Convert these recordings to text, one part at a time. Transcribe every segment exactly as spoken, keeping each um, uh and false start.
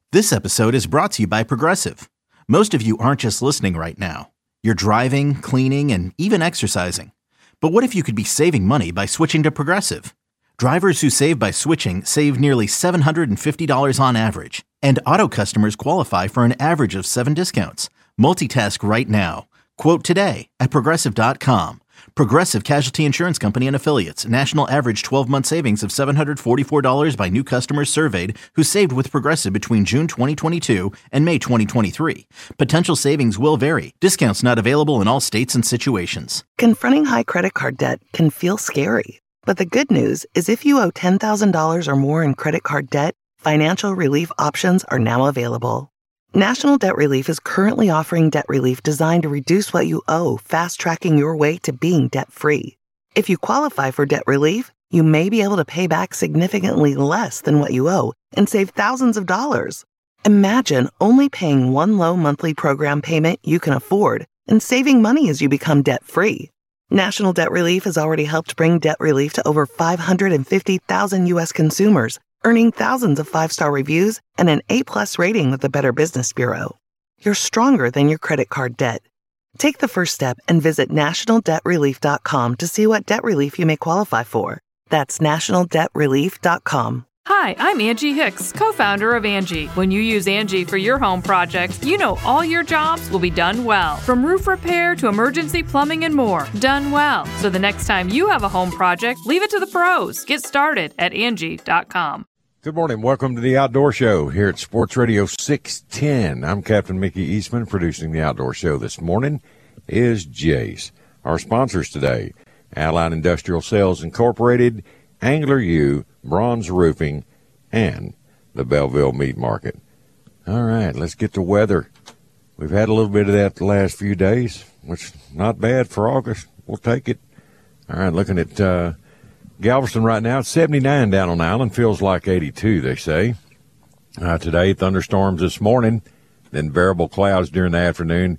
This episode is brought to you by Progressive. Most of you aren't just listening right now. You're driving, cleaning, and even exercising. But what if you could be saving money by switching to Progressive? Drivers who save by switching save nearly seven hundred fifty dollars on average. And auto customers qualify for an average of seven discounts. Multitask right now. Quote today at Progressive dot com. Progressive Casualty Insurance Company and Affiliates. National average twelve-month savings of seven hundred forty-four dollars by new customers surveyed who saved with Progressive between June twenty twenty-two and May twenty twenty-three. Potential savings will vary. Discounts not available in all states and situations. Confronting high credit card debt can feel scary. But the good news is if you owe ten thousand dollars or more in credit card debt, financial relief options are now available. National Debt Relief is currently offering debt relief designed to reduce what you owe, fast-tracking your way to being debt-free. If you qualify for debt relief, you may be able to pay back significantly less than what you owe and save thousands of dollars. Imagine only paying one low monthly program payment you can afford and saving money as you become debt-free. National Debt Relief has already helped bring debt relief to over five hundred fifty thousand U S consumers, earning thousands of five-star reviews and an A-plus rating with the Better Business Bureau. You're stronger than your credit card debt. Take the first step and visit national debt relief dot com to see what debt relief you may qualify for. That's national debt relief dot com. Hi, I'm Angie Hicks, co-founder of Angie. When you use Angie for your home projects, you know all your jobs will be done well. From roof repair to emergency plumbing and more, done well. So the next time you have a home project, leave it to the pros. Get started at Angie dot com. Good morning. Welcome to the Outdoor Show here at Sports Radio six ten. I'm Captain Mickey Eastman. Producing the Outdoor Show this morning is Jace. Our sponsors today, Allied Industrial Sales Incorporated, Angler U, Bronze Roofing, and the Belleville Meat Market. All right, let's get to weather. We've had a little bit of that the last few days, which is not bad for August. We'll take it. All right, looking at uh, Galveston right now, it's seventy-nine down on the island. Feels like eighty-two, they say. Uh, today, thunderstorms this morning, then variable clouds during the afternoon,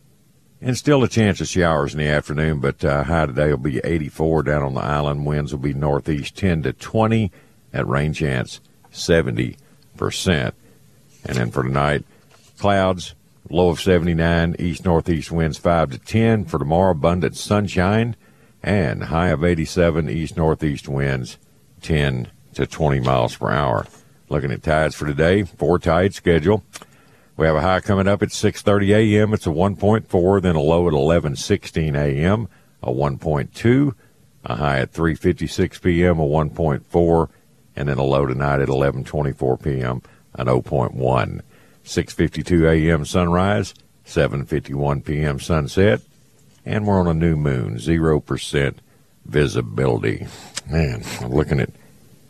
and still a chance of showers in the afternoon, but uh, high today will be eighty-four down on the island. Winds will be northeast ten to twenty, at rain chance seventy percent. And then for tonight, clouds, low of seventy-nine, east-northeast winds five to ten. For tomorrow, abundant sunshine, and high of eighty-seven, east-northeast winds ten to twenty miles per hour. Looking at tides for today, four tide schedule. We have a high coming up at six thirty a.m. It's a one point four, then a low at eleven sixteen a.m., a one point two, a high at three fifty-six p.m., a one point four, and then a low tonight at eleven twenty-four p.m., an zero point one. six fifty-two a.m. sunrise, seven fifty-one p.m. sunset, and we're on a new moon, zero percent visibility. Man, I'm looking at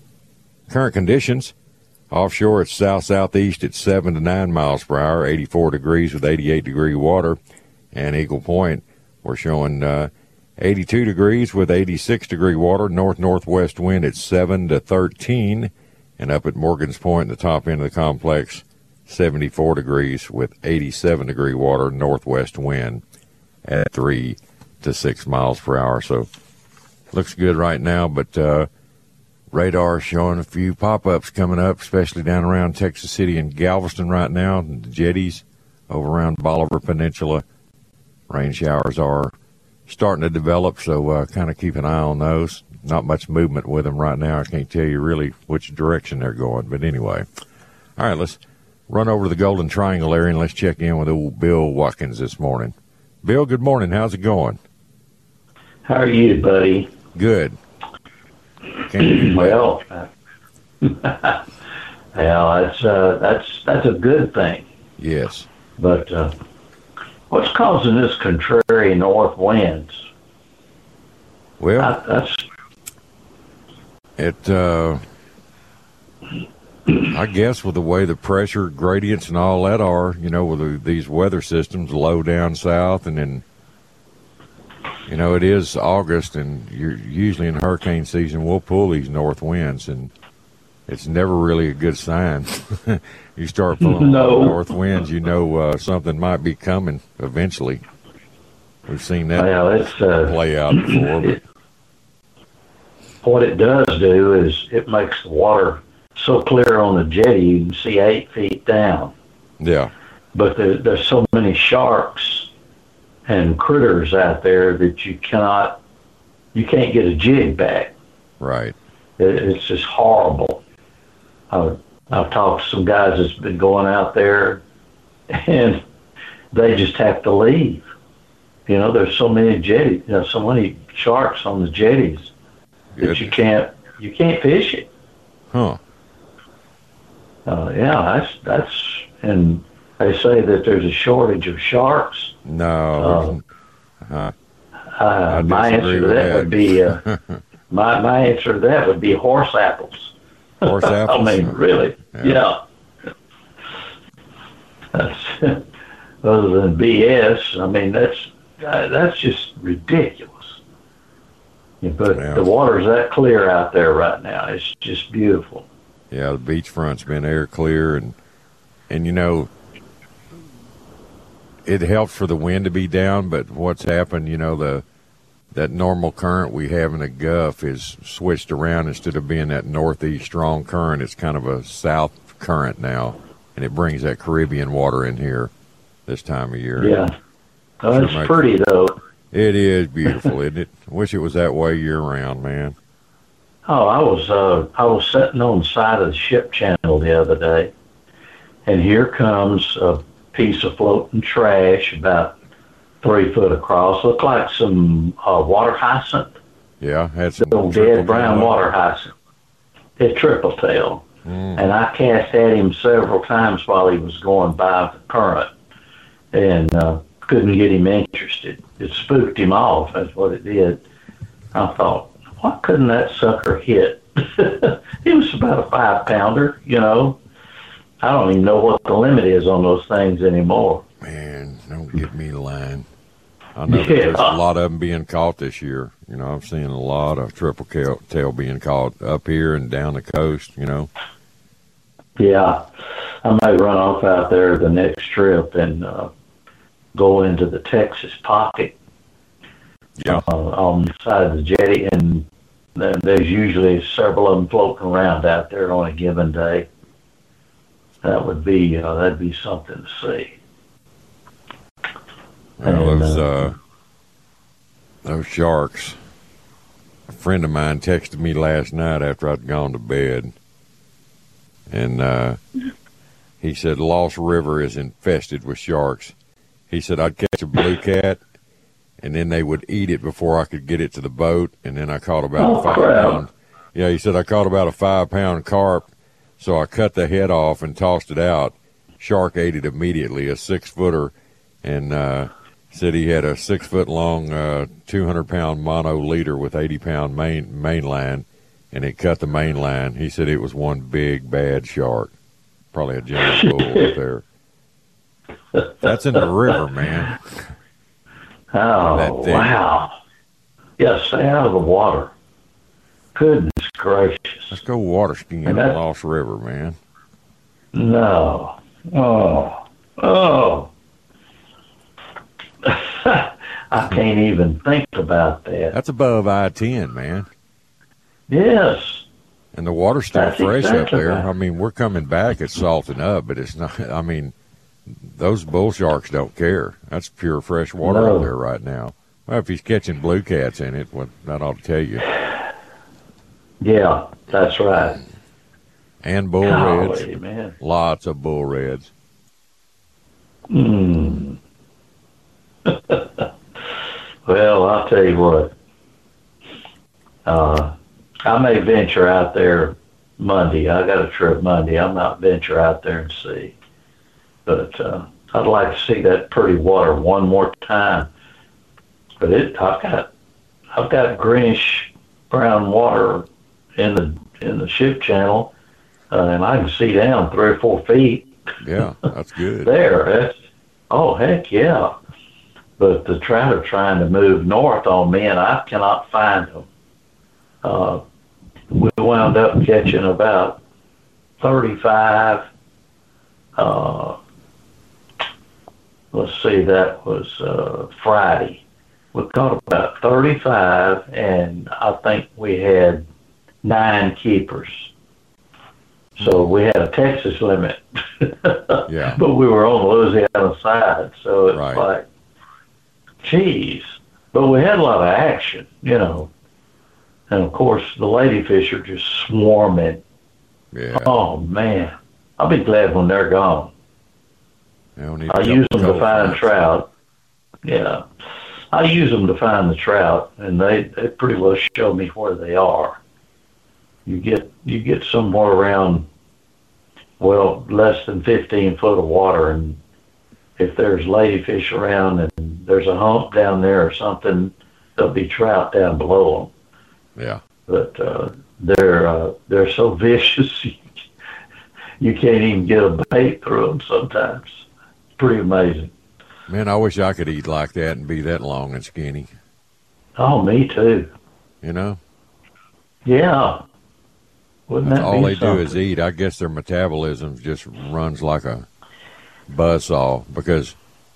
current conditions. Offshore, it's south-southeast at seven to nine miles per hour, eighty-four degrees with eighty-eight degree water. And Eagle Point, we're showing uh, eighty-two degrees with eighty-six degree water, north-northwest wind at seven to thirteen. And up at Morgan's Point, the top end of the complex, seventy-four degrees with eighty-seven degree water, northwest wind at three to six miles per hour. So looks good right now, but uh, radar showing a few pop-ups coming up, especially down around Texas City and Galveston right now, and the jetties over around Bolivar Peninsula. Rain showers are starting to develop, so uh, kind of keep an eye on those. Not much movement with them right now. I can't tell you really which direction they're going, but anyway. All right, let's run over to the Golden Triangle area and let's check in with old Bill Watkins this morning. Bill, good morning. How's it going? How are you, buddy? Good. Well, uh, well, that's uh, that's that's a good thing. Yes. But uh, what's causing this contrary north winds? Well, I, that's it. Uh, I guess with the way the pressure gradients and all that are, you know, with the, these weather systems, low down south, and then. You know, it is August, and you're usually in hurricane season, we'll pull these north winds, and it's never really a good sign. You start pulling no. north winds, you know uh, something might be coming eventually. We've seen that well, it's, uh, play out before. But. It, what it does do is it makes the water so clear on the jetty you can see eight feet down. Yeah. But there, there's so many sharks and critters out there that you cannot, you can't get a jig back. Right. It, it's just horrible. I, I've talked to some guys that's been going out there, and they just have to leave. You know, there's so many jetties, you know, so many sharks on the jetties Good. that you can't, you can't fish it. Huh. Uh, yeah, that's that's, and they say that there's a shortage of sharks. No. Uh, uh, uh, my answer to that, that would be uh, my my answer to that would be horse apples. Horse apples. I mean, really, yeah. yeah. That's other than B S. I mean, that's uh, that's just ridiculous. Yeah, but yeah. the water's that clear out there right now. It's just beautiful. Yeah, the beachfront's been air clear, and and you know, it helps for the wind to be down. But what's happened, you know, the that normal current we have in the Gulf is switched around. Instead of being that northeast strong current, it's kind of a south current now, and it brings that Caribbean water in here this time of year. Yeah, oh, sure it's makes, pretty though. It is beautiful, isn't it? Wish it was that way year round, man. Oh, I was uh, I was sitting on the side of the ship channel the other day, and here comes a piece of floating trash about three foot across. Looked like some uh, water hyacinth. Yeah, had some little dead brown water hyacinth. It triple tail, mm. and I cast at him several times while he was going by the current, and uh, couldn't get him interested. It spooked him off. That's what it did. I thought, why couldn't that sucker hit? He was about a five pounder, you know. I don't even know what the limit is on those things anymore. Man, don't get me lying. I know that yeah. there's a lot of them being caught this year. You know, I'm seeing a lot of triple tail being caught up here and down the coast, you know. Yeah. I might run off out there the next trip and uh, go into the Texas pocket. Yeah. Uh, on the side of the jetty, and there's usually several of them floating around out there on a given day. That would be uh, that'd be something to see. Well, and, those uh, uh, those sharks. A friend of mine texted me last night after I'd gone to bed, and uh, he said Lost River is infested with sharks. He said I'd catch a blue cat, and then they would eat it before I could get it to the boat, and then I caught about oh, a five crap. pound. Yeah, he said I caught about a five pound carp, so I cut the head off and tossed it out. Shark ate it immediately, a six footer, and uh, said he had a six foot long, uh, two hundred pound mono leader with eighty pound main main line, and it cut the main line. He said it was one big bad shark, probably a giant bull up there. That's in the river, man. Oh, wow. Yeah, stay out of the water. Goodness gracious. Let's go water skiing in the Lost River, man. No. Oh. Oh. I can't even think about that. That's above I ten, man. Yes. And the water's still That's fresh exactly up there. right. I mean, we're coming back. It's salting up, but it's not, I mean, those bull sharks don't care. That's pure fresh water No. up there right now. Well, if he's catching blue cats in it, well, that ought to tell you. Yeah, that's right. And bull Golly, reds. man. Lots of bull reds. Hmm. Well, I'll tell you what. Uh, I may venture out there Monday. I got a trip Monday. I might venture out there and see. But uh, I'd like to see that pretty water one more time. But it, I've got, I've got greenish brown water in the in the ship channel, uh, and I can see down three or four feet. Yeah, that's good. There, that's, oh heck yeah! But the trout are trying to move north on me, and I cannot find them. Uh, we wound up catching about thirty-five. Uh, let's see, that was uh, Friday. We caught about thirty-five, and I think we had nine keepers. So we had a Texas limit. Yeah. But we were on the Louisiana side, so it's Right. like, geez. But we had a lot of action, you know. And of course, the ladyfish are just swarming. Yeah. Oh man, I'll be glad when they're gone. They don't need I a use couple them to cold find fronts. trout. Yeah, I use them to find the trout, and they, they pretty well show me where they are. You get you get somewhere around, well, less than fifteen foot of water, and if there's ladyfish around and there's a hump down there or something, there'll be trout down below them. Yeah. But uh, they're uh, they're so vicious, you can't even get a bait through them sometimes. It's pretty amazing. Man, I wish I could eat like that and be that long and skinny. Oh, me too. You know? Yeah. Wouldn't That's that all be they do something? is eat. I guess their metabolism just runs like a buzzsaw because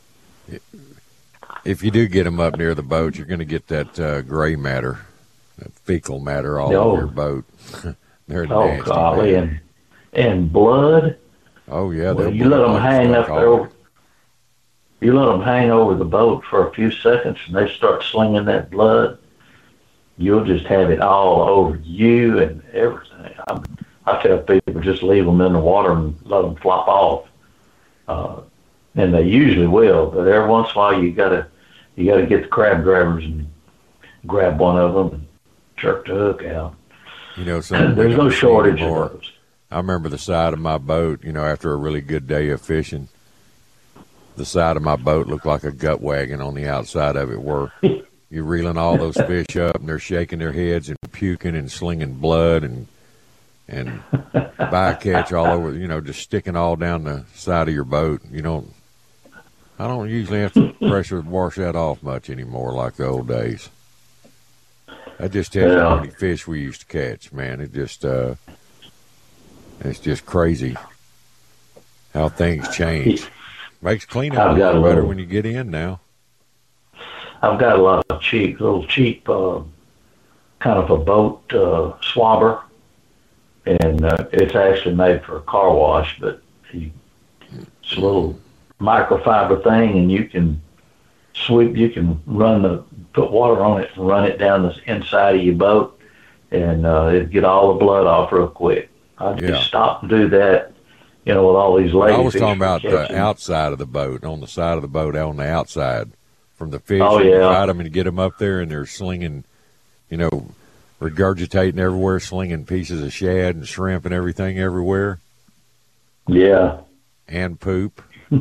if you do get them up near the boat, you're going to get that uh, gray matter, that fecal matter all Oh. over your boat. They're Oh, nasty. golly. man. And, and blood. Oh, yeah. Well, they'll you let blood them like hang stuff up there. all- Over, you let them hang over the boat for a few seconds, and they start slinging that blood. You'll just have it all over you and everything. I, I tell people just leave them in the water and let them flop off, uh, and they usually will. But every once in a while, you gotta you gotta get the crab grabbers and grab one of them and jerk the hook out. You know, something There's we no don't see shortage of anymore. those. I remember the side of my boat, you know, after a really good day of fishing, the side of my boat looked like a gut wagon on the outside of it where you're reeling all those fish up and they're shaking their heads and puking and slinging blood and and bycatch all over, you know, just sticking all down the side of your boat. You don't, I don't usually have to pressure wash that off much anymore like the old days. That just tells you how Yeah. many fish we used to catch, man. It just, uh, it's just crazy how things change. Makes cleanup a I've got lot a better little- when you get in now. I've got a lot of cheap, little cheap, uh, kind of a boat uh, swabber, and uh, it's actually made for a car wash, but you, it's a little microfiber thing, and you can sweep, you can run the, put water on it and run it down the inside of your boat, and uh, it'd get all the blood off real quick. I just Yeah. stop and do that, you know, with all these ladies. I was talking about the outside of the boat, on the side of the boat, on the outside, from the fish. Oh, and you yeah. fight them and get them up there, and they're slinging, you know, regurgitating everywhere, slinging pieces of shad and shrimp and everything everywhere, Yeah. and poop.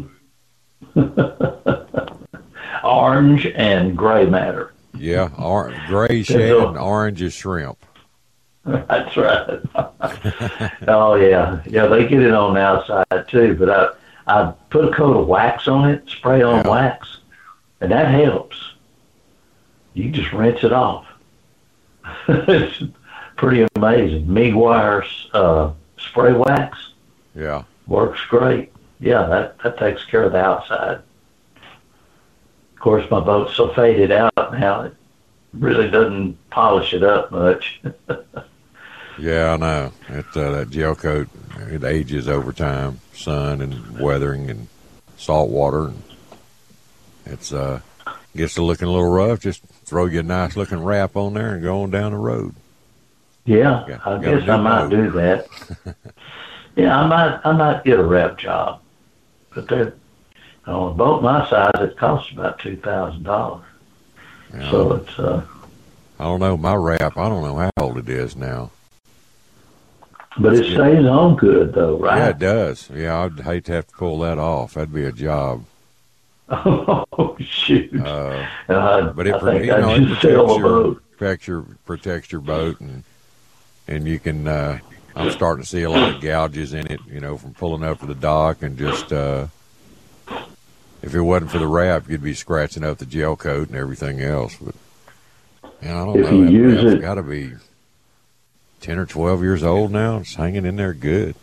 Orange and gray matter. Yeah, or, gray shad all. and orange is shrimp. That's right. Oh yeah, yeah. They get it on the outside too, but I I put a coat of wax on it, spray on Yeah. wax, and that helps. You just rinse it off. It's pretty amazing. Meguiar's uh, spray wax Yeah. works great. Yeah, that that takes care of the outside. Of course, my boat's so faded out now, it really doesn't polish it up much. Yeah, I know. It, uh, that gel coat, it ages over time, sun and weathering and salt water. And it's uh, gets to looking a little rough. Just throw you a nice looking wrap on there and go on down the road. Yeah, Got- I got a guess new I might boat. do that. Yeah, I might I might get a wrap job, but they're on a boat my size. It costs about two thousand dollars. You know, So it's uh, I don't know. My wrap, I don't know how old it is now. but it stays on good though, Yeah, right? it does. Yeah, I'd hate to have to pull that off. That'd be a job. Oh shoot! Uh, Uh, but it, I pro- think you I know, it just sell protects a your, boat. protects your protects your boat, and and you can. Uh, I'm starting to see a lot of gouges in it, you know, from pulling up to the dock and just. Uh, if it wasn't for the wrap, you'd be scratching up the gel coat and everything else. But man, I don't If know. you That use wrap's it- got to be ten or twelve years old now. It's hanging in there good.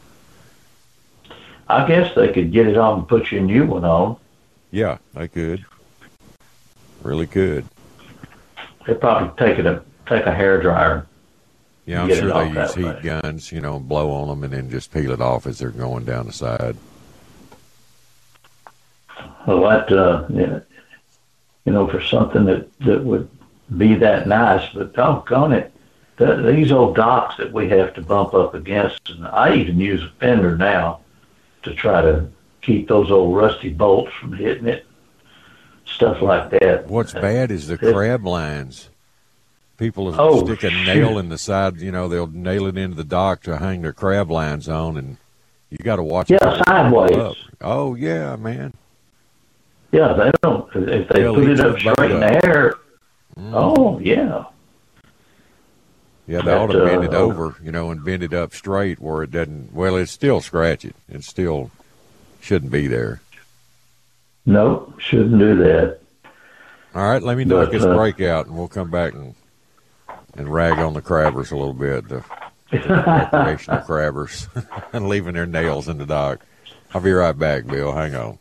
I guess they could get it on and put you a new one on. Yeah, they could. Really could. They'd probably take it a take a hair dryer. Yeah, I'm get sure it they off use that heat way. guns, you know, and blow on them and then just peel it off as they're going down the side. Well, that, uh, yeah, you know, for something that, that would be that nice, but doggone it, the, these old docks that we have to bump up against, and I even use a fender now to try to keep those old rusty bolts from hitting it, stuff like that. What's bad is the It- crab lines. People will Oh, stick a shoot. nail in the side, you know, they'll nail it into the dock to hang their crab lines on, and you got to watch it. Yeah, sideways. Up. Oh, yeah, man. Yeah, they don't, if they They'll put eat it your up straight in boat up. the air, Mm. oh, yeah. Yeah, they ought to But, bend it uh, over, you know, and bend it up straight where it doesn't, well, it's still scratch it. It still shouldn't be there. Nope, shouldn't do that. All right, let me knock But, this uh, break out, and we'll come back and and rag on the crabbers a little bit, the, the recreational crabbers, and leaving their nails in the dock. I'll be right back, Bill. Hang on.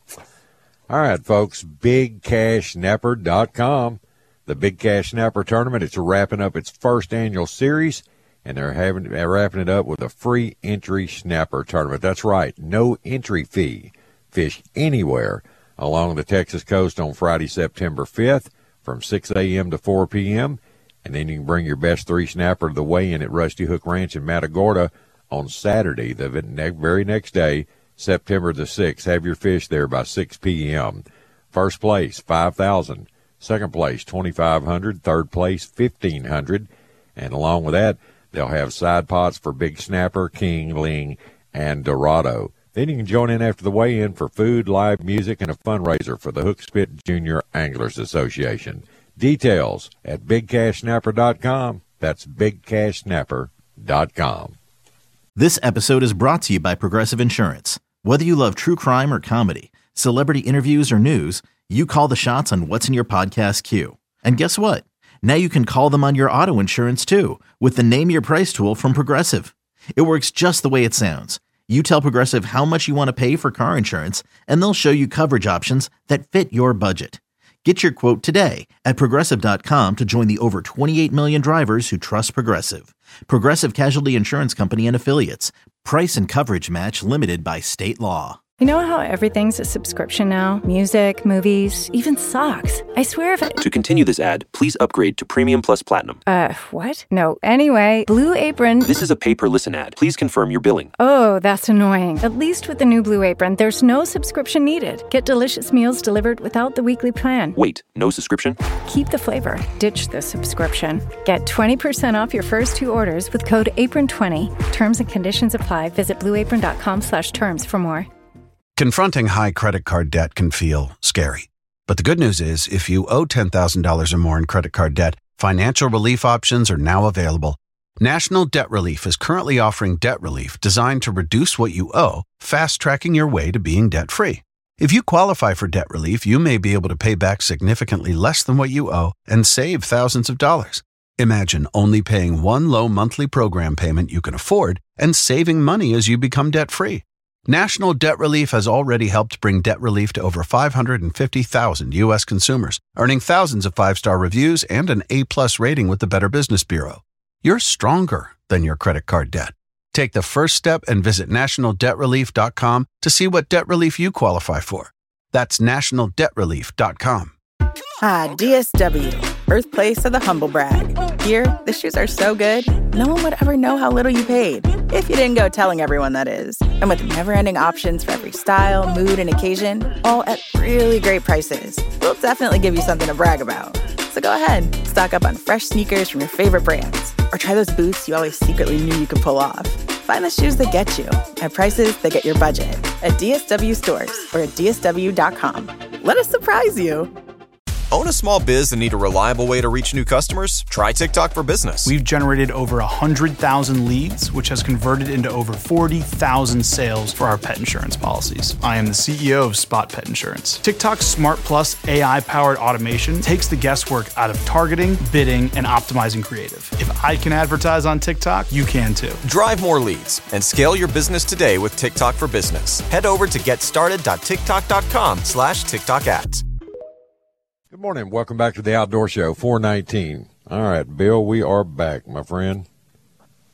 All right, folks, big cash snapper dot com. The Big Cash Snapper Tournament, it's wrapping up its first annual series, and they're having they're wrapping it up with a free entry snapper tournament. That's right, no entry fee. Fish anywhere along the Texas coast on Friday, September fifth from six a.m. to four p.m., and then you can bring your best three snapper to the weigh-in at Rusty Hook Ranch in Matagorda on Saturday, the very next day, September the sixth. Have your fish there by six p.m. First place, five thousand dollars. Second place, twenty-five hundred dollars. Third place, fifteen hundred dollars. And along with that, they'll have side pots for big snapper, king, ling, and dorado. Then you can join in after the weigh-in for food, live music, and a fundraiser for the Hook Spit Junior Anglers Association. Details at big cash snapper dot com. That's big cash snapper dot com. This episode is brought to you by Progressive Insurance. Whether you love true crime or comedy, celebrity interviews or news, you call the shots on what's in your podcast queue. And guess what? Now you can call them on your auto insurance too with the Name Your Price tool from Progressive. It works just the way it sounds. You tell Progressive how much you want to pay for car insurance, and they'll show you coverage options that fit your budget. Get your quote today at Progressive dot com to join the over twenty-eight million drivers who trust Progressive. Progressive Casualty Insurance Company and Affiliates. Price and coverage match limited by state law. You know how everything's a subscription now? Music, movies, even socks. I swear if I... To continue this ad, please upgrade to Premium Plus Platinum. Uh, what? No, anyway, Blue Apron... This is a pay-per-listen ad. Please confirm your billing. Oh, that's annoying. At least with the new Blue Apron, there's no subscription needed. Get delicious meals delivered without the weekly plan. Wait, no subscription? Keep the flavor. Ditch the subscription. Get twenty percent off your first two orders with code apron twenty. Terms and conditions apply. Visit blue apron dot com slash terms for more. Confronting high credit card debt can feel scary. But the good news is, if you owe ten thousand dollars or more in credit card debt, financial relief options are now available. National Debt Relief is currently offering debt relief designed to reduce what you owe, fast-tracking your way to being debt-free. If you qualify for debt relief, you may be able to pay back significantly less than what you owe and save thousands of dollars. Imagine only paying one low monthly program payment you can afford and saving money as you become debt-free. National Debt Relief has already helped bring debt relief to over five hundred fifty thousand U S consumers, earning thousands of five-star reviews and an A-plus rating with the Better Business Bureau. You're stronger than your credit card debt. Take the first step and visit national debt relief dot com to see what debt relief you qualify for. That's national debt relief dot com. Ah, D S W, birthplace of the humble brag. Here, the shoes are so good, no one would ever know how little you paid. If you didn't go telling everyone, that is. And with never-ending options for every style, mood, and occasion, all at really great prices, we'll definitely give you something to brag about. So go ahead, stock up on fresh sneakers from your favorite brands, or try those boots you always secretly knew you could pull off. Find the shoes that get you at prices that get your budget at D S W stores or at D S W dot com. Let us surprise you. Own a small biz and need a reliable way to reach new customers? Try TikTok for Business. We've generated over one hundred thousand leads, which has converted into over forty thousand sales for our pet insurance policies. I am the C E O of Spot Pet Insurance. TikTok's Smart Plus A I-powered automation takes the guesswork out of targeting, bidding, and optimizing creative. If I can advertise on TikTok, you can too. Drive more leads and scale your business today with TikTok for Business. Head over to getstarted dot tiktok dot com slash TikTok ads. Good morning. Welcome back to the Outdoor Show, four nineteen. All right, Bill, we are back, my friend.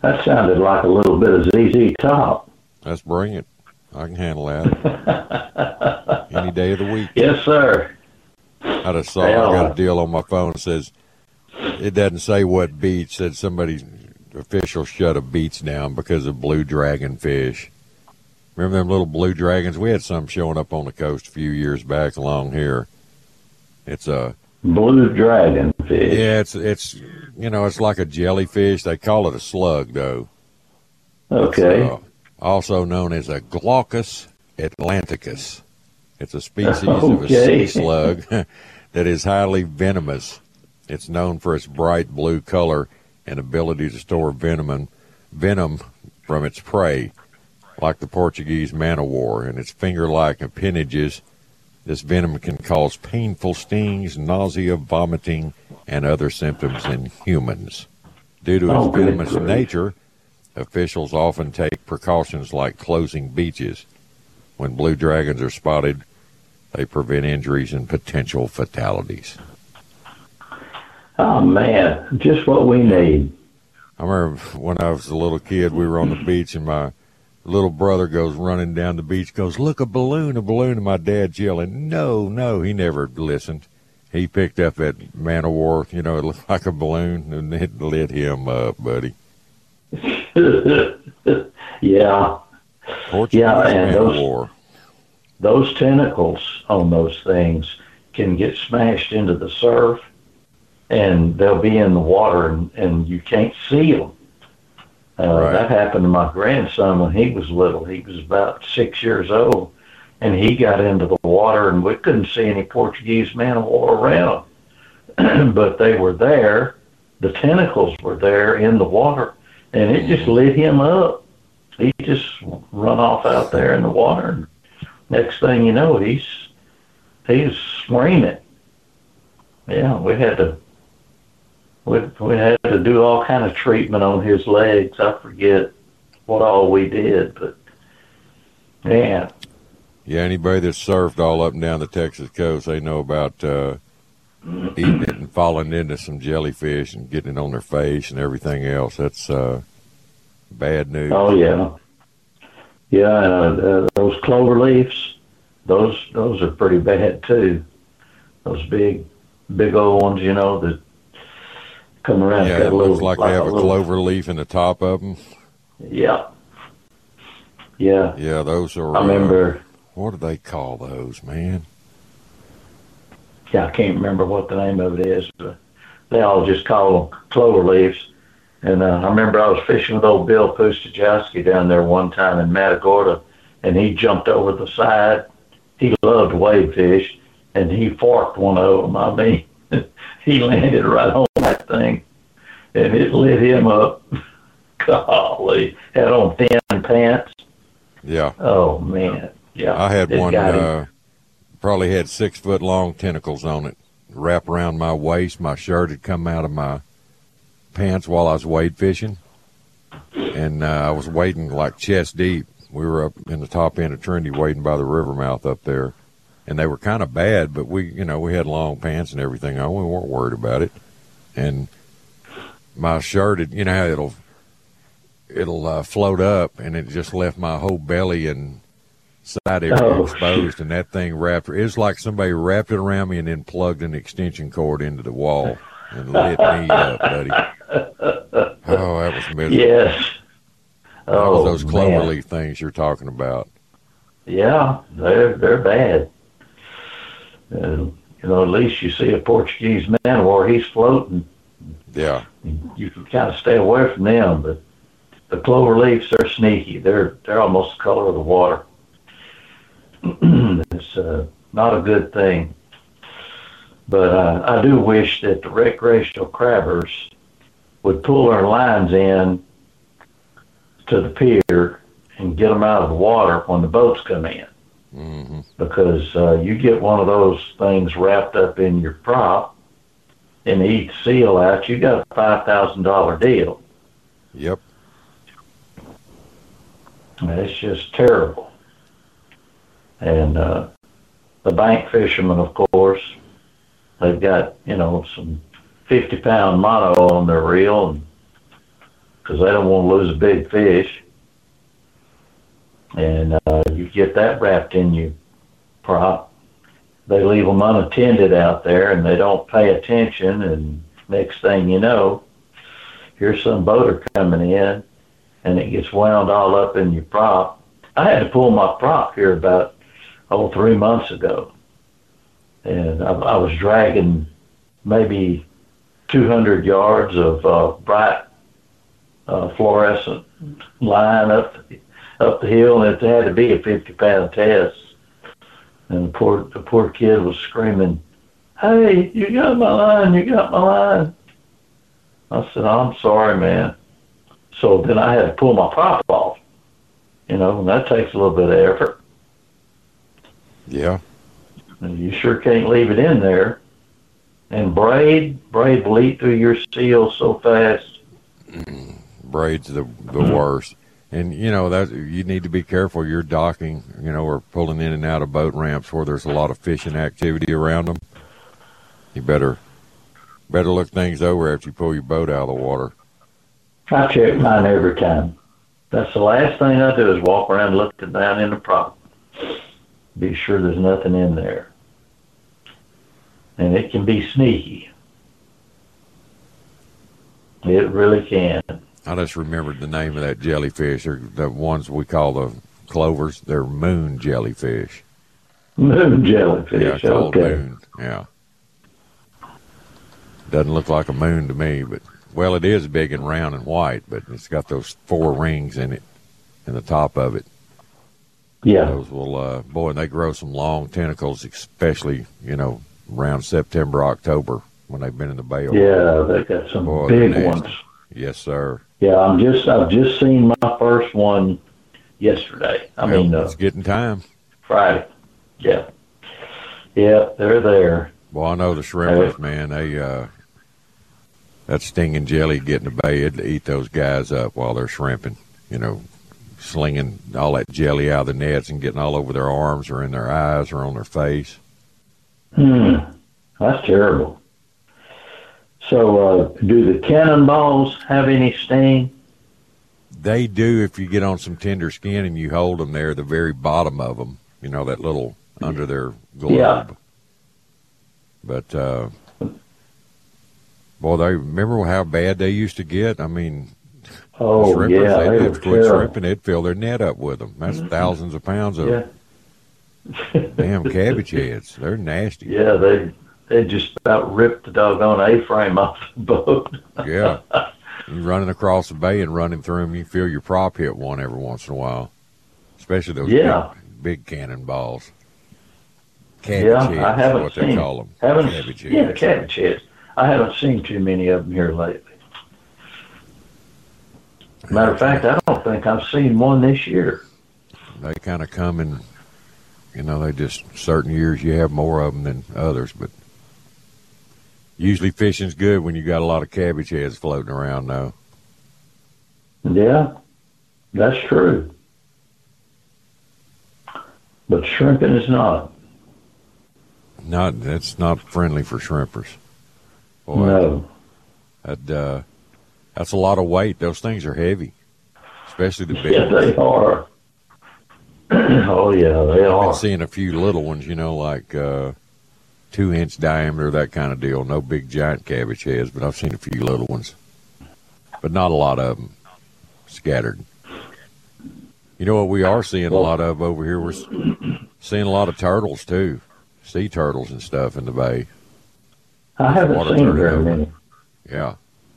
That sounded like a little bit of Z Z Top. Let's bring it. I can handle that. Any day of the week. Yes, sir. I just saw, I got a deal on my phone that says, it doesn't say what beach, said somebody's official shut a beach down because of blue dragon fish. Remember them little blue dragons? We had some showing up on the coast a few years back along here. It's a blue dragon fish. Yeah, it's it's you know, it's like a jellyfish. They call it a slug though. Okay. It's, uh, also known as a Glaucus atlanticus. It's a species okay. of a sea slug that is highly venomous. It's known for its bright blue color and ability to store venom venom from its prey, like the Portuguese man-o-war, and its finger-like appendages. This venom can cause painful stings, nausea, vomiting, and other symptoms in humans. Due to its oh, venomous good. nature, officials often take precautions like closing beaches. When blue dragons are spotted, they prevent injuries and potential fatalities. Oh, man, just what we need. I remember when I was a little kid, we were on the beach, and my little brother goes running down the beach, goes, look, a balloon, a balloon, and my dad's yelling, no, no. He never listened. He picked up that man-o-war, you know, it looked like a balloon, and it lit him up, buddy. yeah. Portuguese yeah, and man-o-war. Those, those tentacles on those things can get smashed into the surf, and they'll be in the water, and, and you can't see them. Uh, right. That happened to my grandson when he was little. He was about six years old, and he got into the water, and we couldn't see any Portuguese man-o-war around. But they were there. The tentacles were there in the water, and it just lit him up. He just run off out there in the water, and next thing you know, he's he's screaming. Yeah, we had to we we had to do all kind of treatment on his legs. I forget what all we did, but man. Yeah, anybody that's surfed all up and down the Texas coast, they know about uh, eating it and falling into some jellyfish and getting it on their face and everything else. That's uh, bad news. Oh yeah, yeah. And uh, uh, those clover leaves, those those are pretty bad too. Those big, big old ones, you know, that come around. Yeah, got it a little, looks like, like they have a, little, clover leaf in the top of them. Yeah. Yeah. Yeah, those are. I remember. Uh, what do they call those, man? Yeah, I can't remember what the name of it is, but they all just call them clover leaves. And uh, I remember I was fishing with old Bill Pustajowski down there one time in Matagorda, and he jumped over the side. He loved wade fish, and he forked one of them. I mean, he landed right on that thing, and it lit him up. Golly, had on thin pants. Yeah. Oh, man. Yeah, I had one, uh, probably had six foot long tentacles on it, wrap around my waist. My shirt had come out of my pants while I was wade fishing, and uh, I was wading like chest deep. We were up in the top end of Trinity wading by the river mouth up there, and they were kind of bad, but we, you know, we had long pants and everything on. We weren't worried about it. And my shirt, had, you know how it'll, it'll uh, float up, and it just left my whole belly and side area oh, exposed, and that thing wrapped. It was like somebody wrapped it around me and then plugged an extension cord into the wall and lit me up, buddy. Oh, that was miserable. Yes. That oh, was those clover man. leaf things you're talking about. Yeah, they're they're bad. Uh, you know, at least you see a Portuguese man-o-war, he's floating. Yeah. You can kind of stay away from them, but the clover leaves, they're sneaky. They're they're almost the color of the water. It's uh, not a good thing. But uh, I do wish that the recreational crabbers would pull their lines in to the pier and get them out of the water when the boats come in. Mm-hmm. Because uh, you get one of those things wrapped up in your prop and eat seal out, you got a five thousand dollars deal. Yep. It's just terrible. And uh, the bank fishermen, of course, they've got, you know, some fifty pound mono on their reel, and because they don't want to lose a big fish. And uh, you get that wrapped in your prop. They leave them unattended out there, and they don't pay attention, and next thing you know, here's some boater coming in, and it gets wound all up in your prop. I had to pull my prop here about, oh, three months ago. And I, I was dragging maybe two hundred yards of uh, bright uh, fluorescent line up up the hill, and it had to be a fifty-pound test. And the poor, the poor kid was screaming, "Hey, you got my line, you got my line." I said, "I'm sorry, man." So then I had to pull my prop off, you know, and that takes a little bit of effort. Yeah. And you sure can't leave it in there. And braid, braid will eat through your seal so fast. Braid's the the worst. And, you know, that you need to be careful. You're docking, you know, or pulling in and out of boat ramps where there's a lot of fishing activity around them. You better better look things over after you pull your boat out of the water. I check mine every time. That's the last thing I do is walk around looking down in the prop. Be sure there's nothing in there. And it can be sneaky. It really can. I just remembered the name of that jellyfish. They're the ones we call the clovers. They're moon jellyfish. Moon jellyfish, yeah, called okay. Moon, yeah. Doesn't look like a moon to me, but, well, it is big and round and white, but it's got those four rings in it, in the top of it. Yeah. Those will, uh, boy, and they grow some long tentacles, especially, you know, around September, October, when they've been in the bay. Yeah, they got some boy, big ones. Yes, sir. Yeah, I'm just, I've just seen my first one yesterday. I well, mean, uh, it's getting time. Friday. Yeah. Yeah, they're there. Well, I know the shrimpers, man, they, uh, that stinging jelly get in the bay, it'd eat those guys up while they're shrimping, you know, slinging all that jelly out of the nets and getting all over their arms or in their eyes or on their face. Hmm, that's terrible. So, uh, do the cannonballs have any sting? They do if you get on some tender skin and you hold them there, the very bottom of them, you know, that little under their globe. Yeah. But, uh, boy, they remember how bad they used to get? I mean, oh, the shrimpers, yeah, they'd they have were to quit terrible. shrimping, they'd fill their net up with them. That's mm-hmm. thousands of pounds of yeah. damn cabbage heads. They're nasty. Yeah, they they just about ripped the doggone A-frame off the boat. Yeah. You're running across the bay and running through them, you feel your prop hit one every once in a while, especially those yeah. big, big cannonballs. Cabbage yeah, heads I haven't is what seen, they call them. Haven't, cabbage yeah, heads. cabbage heads. I haven't seen too many of them here lately. Matter of fact, I don't think I've seen one this year. They kind of come in, you know, they just, certain years you have more of them than others, but usually fishing's good when you got a lot of cabbage heads floating around, though. Yeah, that's true. But shrimping is not. Not, that's not friendly for shrimpers. Boy, no. That, uh, that's a lot of weight. Those things are heavy, especially the big yeah, ones. They are. Oh, yeah, they I've are. been seeing a few little ones, you know, like uh, two-inch diameter, that kind of deal. No big giant cabbage heads, but I've seen a few little ones. But not a lot of them scattered. You know what we are seeing a lot of over here? We're seeing a lot of turtles, too. Sea turtles and stuff in the bay. I haven't Water seen turning very over. many. Yeah.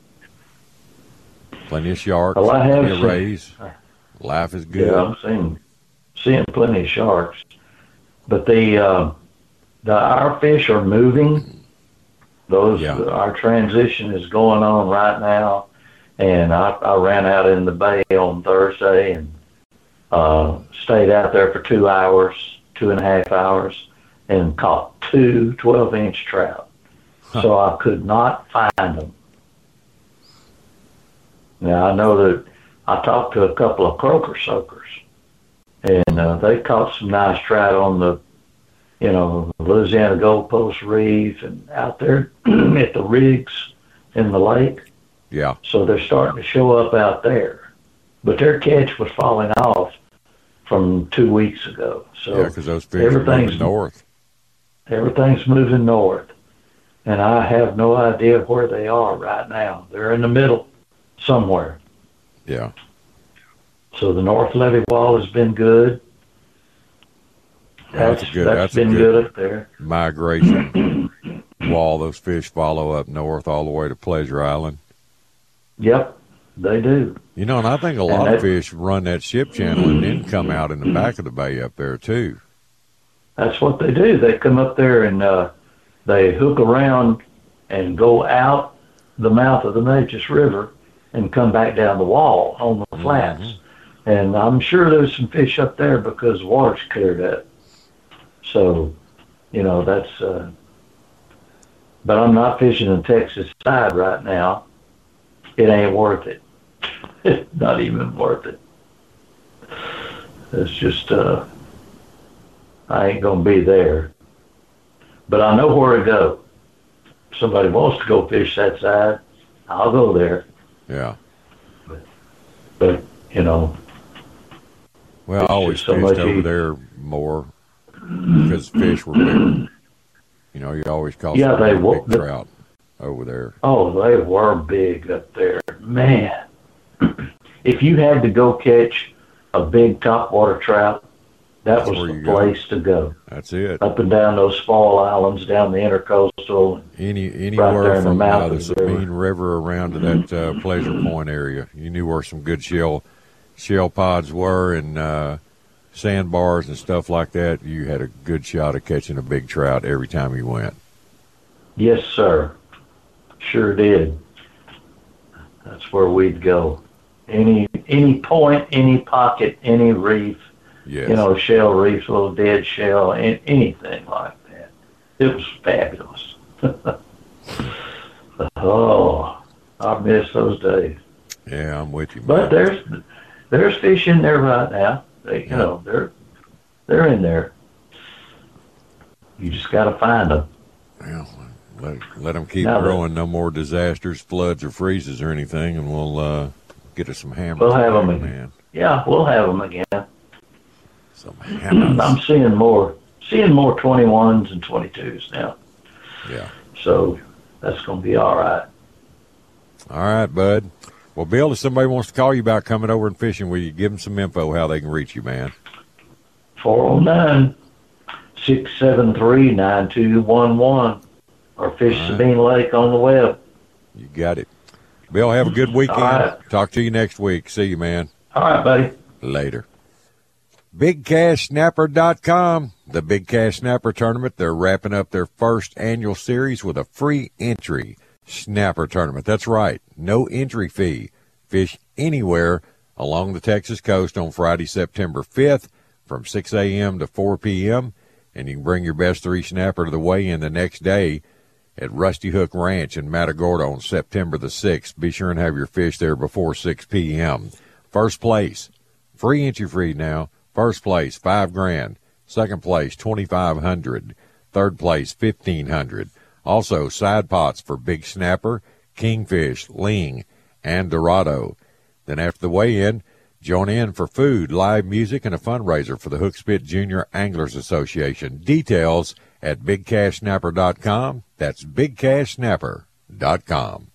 Plenty of sharks, Well, I have plenty of seen- rays. Life is good. Yeah, I'm seeing seeing plenty of sharks, but the uh, the our fish are moving. Those Yeah. our transition is going on right now, and I, I ran out in the bay on Thursday and uh, stayed out there for two hours, two and a half hours, and caught two twelve-inch trout. Huh. So I could not find them. Now, I know that I talked to a couple of croaker soakers, and uh, they caught some nice trout on the, you know, Louisiana Gold Post Reef and out there at the rigs in the lake. Yeah. So they're starting to show up out there. But their catch was falling off from two weeks ago. So yeah, because those fish are moving north. Everything's moving north. And I have no idea where they are right now. They're in the middle somewhere. Yeah. So the North Levee Wall has been good. That's, that's, good, that's, that's been good, good up there. Migration wall. Those fish follow up north all the way to Pleasure Island. Yep, they do. You know, and I think a lot and of fish run that ship channel and then come out in the back of the bay up there, too. That's what they do. They come up there and uh, they hook around and go out the mouth of the Neches River and come back down the wall on the flats. Mm-hmm. And I'm sure there's some fish up there because the water's cleared up. So, you know, that's... Uh, but I'm not fishing the Texas side right now. It ain't worth it. It's not even worth it. It's just... Uh, I ain't going to be there. But I know where to go. If somebody wants to go fish that side, I'll go there. Yeah. But, but you know. Well, I always fished over easy. there more because fish were bigger. You know, you always caught yeah, they were, big trout over there. Oh, they were big up there. Man, if you had to go catch a big topwater trout, that That's was the place go. to go. That's it. Up and down those small islands, down the intercoastal. Any anywhere right from the, uh, the Sabine river. river around to that uh, Pleasure Point area, you knew where some good shell shell pods were and uh, sandbars and stuff like that. You had a good shot at catching a big trout every time you went. Yes, sir. Sure did. That's where we'd go. Any any point, any pocket, any reef. Yes. You know, shell reefs, little dead shell, anything like that. It was fabulous. Oh, I miss those days. Yeah, I'm with you, man. But there's there's fish in there right now. They, you yeah. know, they're they're in there. You just got to find them. Well, let let them keep now growing. No more disasters, floods, or freezes or anything, and we'll uh, get us some hammers. We'll have them again, man. Yeah, we'll have them again. Some hammers. I'm seeing more, seeing more twenty-ones and twenty-twos now. Yeah. So that's going to be all right. All right, bud. Well, Bill, if somebody wants to call you about coming over and fishing, will you give them some info how they can reach you, man? four oh nine, six seven three, nine two one one or Fish right. Sabine Lake on the web. You got it. Bill, have a good weekend. Right. Talk to you next week. See you, man. All right, buddy. Later. Big Cash Snapper dot com, the Big Cash Snapper Tournament. They're wrapping up their first annual series with a free entry snapper tournament. That's right, no entry fee. Fish anywhere along the Texas coast on Friday, September fifth from six a.m. to four p.m., and you can bring your best three snapper to the weigh-in the next day at Rusty Hook Ranch in Matagorda on September the sixth. Be sure and have your fish there before six p.m. First place, free entry free now. First place, five grand. Second place, twenty-five hundred. Third place, fifteen hundred. Also, side pots for big snapper, kingfish, ling, and dorado. Then after the weigh-in, join in for food, live music, and a fundraiser for the Hookspit Junior Anglers Association. Details at Big Cash Snapper dot com. That's Big Cash Snapper dot com.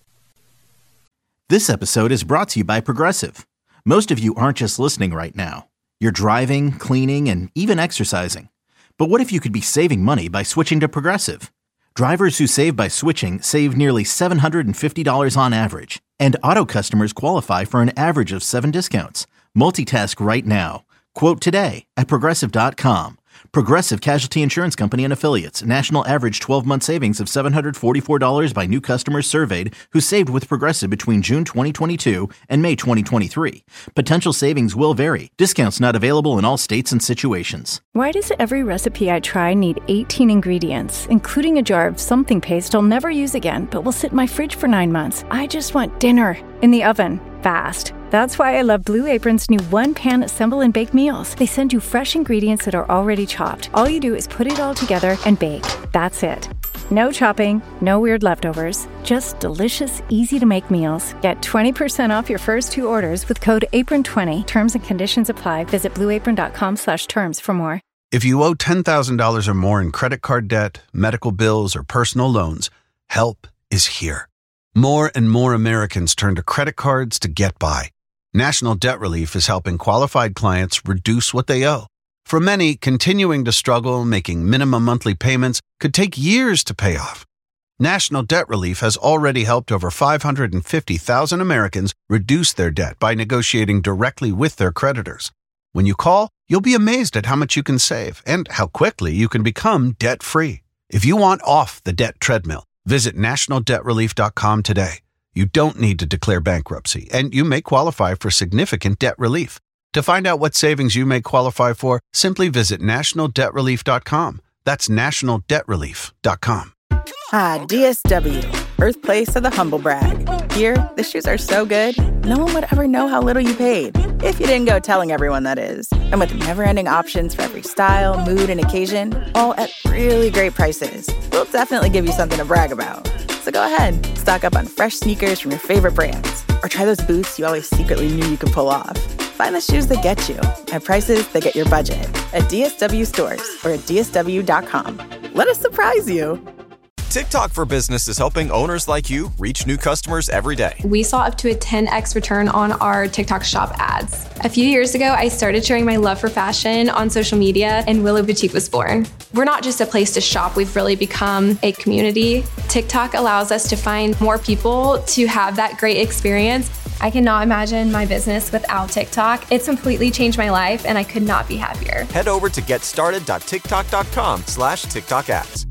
This episode is brought to you by Progressive. Most of you aren't just listening right now. You're driving, cleaning, and even exercising. But what if you could be saving money by switching to Progressive? Drivers who save by switching save nearly seven hundred fifty dollars on average. And auto customers qualify for an average of seven discounts. Multitask right now. Quote today at Progressive dot com. Progressive Casualty Insurance Company and Affiliates. National average twelve-month savings of seven hundred forty-four dollars by new customers surveyed who saved with Progressive between June twenty twenty-two and May twenty twenty-three. Potential savings will vary. Discounts not available in all states and situations. Why does every recipe I try need eighteen ingredients, including a jar of something paste I'll never use again, but will sit in my fridge for nine months? I just want dinner in the oven, fast. That's why I love Blue Apron's new one-pan assemble and bake meals. They send you fresh ingredients that are already chopped. All you do is put it all together and bake. That's it. No chopping, no weird leftovers, just delicious, easy-to-make meals. Get twenty percent off your first two orders with code apron twenty. Terms and conditions apply. Visit blue apron dot com slash terms for more. If you owe ten thousand dollars or more in credit card debt, medical bills, or personal loans, help is here. More and more Americans turn to credit cards to get by. National Debt Relief is helping qualified clients reduce what they owe. For many, continuing to struggle making minimum monthly payments could take years to pay off. National Debt Relief has already helped over five hundred fifty thousand Americans reduce their debt by negotiating directly with their creditors. When you call, you'll be amazed at how much you can save and how quickly you can become debt-free. If you want off the debt treadmill, visit national debt relief dot com today. You don't need to declare bankruptcy, and you may qualify for significant debt relief. To find out what savings you may qualify for, simply visit national debt relief dot com. That's national debt relief dot com. Ah, D S W, birthplace of the humble brag. Here, the shoes are so good, no one would ever know how little you paid. If you didn't go telling everyone, that is. And with never-ending options for every style, mood, and occasion, all at really great prices, we'll definitely give you something to brag about. So go ahead, stock up on fresh sneakers from your favorite brands, or try those boots you always secretly knew you could pull off. Find the shoes that get you at prices that get your budget at D S W stores or at D S W dot com. Let us surprise you. TikTok for Business is helping owners like you reach new customers every day. We saw up to a ten x return on our TikTok shop ads. A few years ago, I started sharing my love for fashion on social media, and Willow Boutique was born. We're not just a place to shop, we've really become a community. TikTok allows us to find more people to have that great experience. I cannot imagine my business without TikTok. It's completely changed my life, and I could not be happier. Head over to get started dot tiktok dot com slash TikTok ads.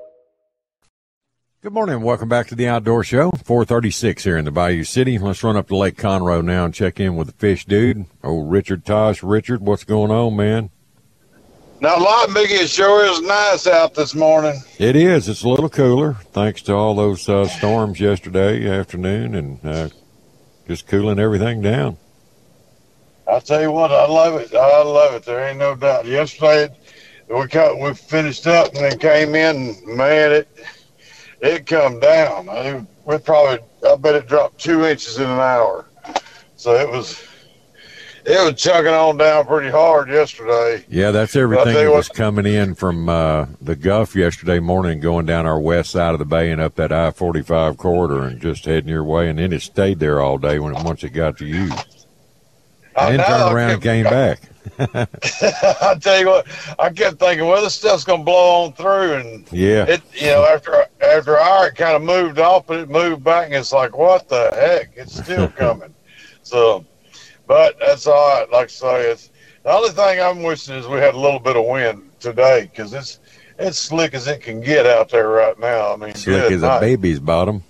Good morning. Welcome back to the Outdoor Show. four thirty-six here in the Bayou City. Let's run up to Lake Conroe now and check in with the fish dude, old Richard Tosh. Richard, what's going on, man? Not a lot, Mickey. It sure is nice out this morning. It is. It's a little cooler thanks to all those uh, storms yesterday afternoon and uh, just cooling everything down. I'll tell you what, I love it. I love it. There ain't no doubt. Yesterday, we cut, we finished up and then came in, and man, it it come down. I mean, we probably, I bet it dropped two inches in an hour. So it was, it was chugging on down pretty hard yesterday. Yeah, that's everything that what, was coming in from uh, the Gulf yesterday morning, going down our west side of the bay and up that I forty-five corridor and just heading your way. And then it stayed there all day when it, once it got to you. And then turned around and came back. I tell you what, I kept thinking, well, this stuff's gonna blow on through, and yeah, it, you know, after after an hour, it kind of moved off, but it moved back, and it's like, what the heck? It's still coming. So, but that's all right. Like I say, it's the only thing I'm wishing is we had a little bit of wind today, because it's it's slick as it can get out there right now. I mean, slick as a baby's bottom.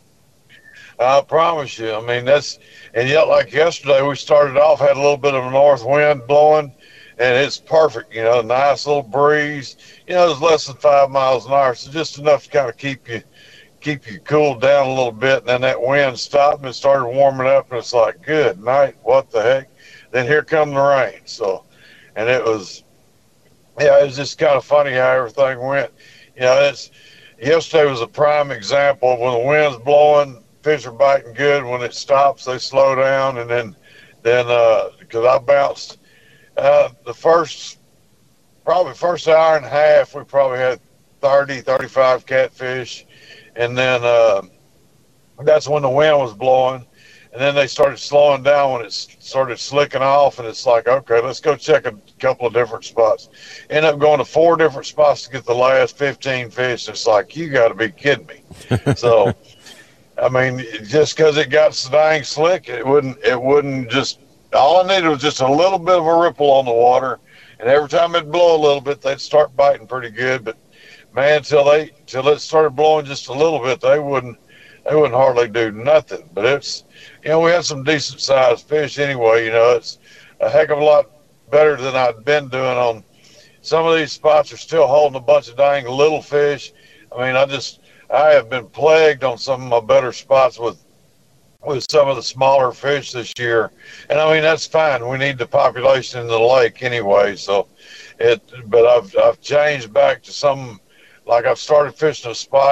I promise you. I mean, that's, and yet like yesterday, we started off, had a little bit of a north wind blowing, and it's perfect, you know, nice little breeze. You know, it's less than five miles an hour, so just enough to kind of keep you keep you cooled down a little bit. And then that wind stopped and it started warming up, and it's like, good night, what the heck? Then here come the rain. So, and it was, yeah, it was just kind of funny how everything went. You know, it's, yesterday was a prime example of when the wind's blowing, fish are biting good. When it stops, they slow down, and then, then uh, because I bounced uh, the first, probably first hour and a half, we probably had thirty, thirty-five catfish, and then uh, that's when the wind was blowing, and then they started slowing down when it started slicking off, and it's like, okay, let's go check a couple of different spots. End up going to four different spots to get the last fifteen fish. It's like, you got to be kidding me. So. I mean, just because it got so dang slick, it wouldn't, it wouldn't just, all I needed was just a little bit of a ripple on the water. And every time it'd blow a little bit, they'd start biting pretty good. But man, till they, till it started blowing just a little bit, they wouldn't, they wouldn't hardly do nothing. But it's, you know, we had some decent sized fish anyway. You know, it's a heck of a lot better than I'd been doing on some of these spots. Are still holding a bunch of dang little fish. I mean, I just, I have been plagued on some of my better spots with with some of the smaller fish this year. And I mean, that's fine. We need the population in the lake anyway. So it, but I've, I've changed back to some, like I've started fishing a spot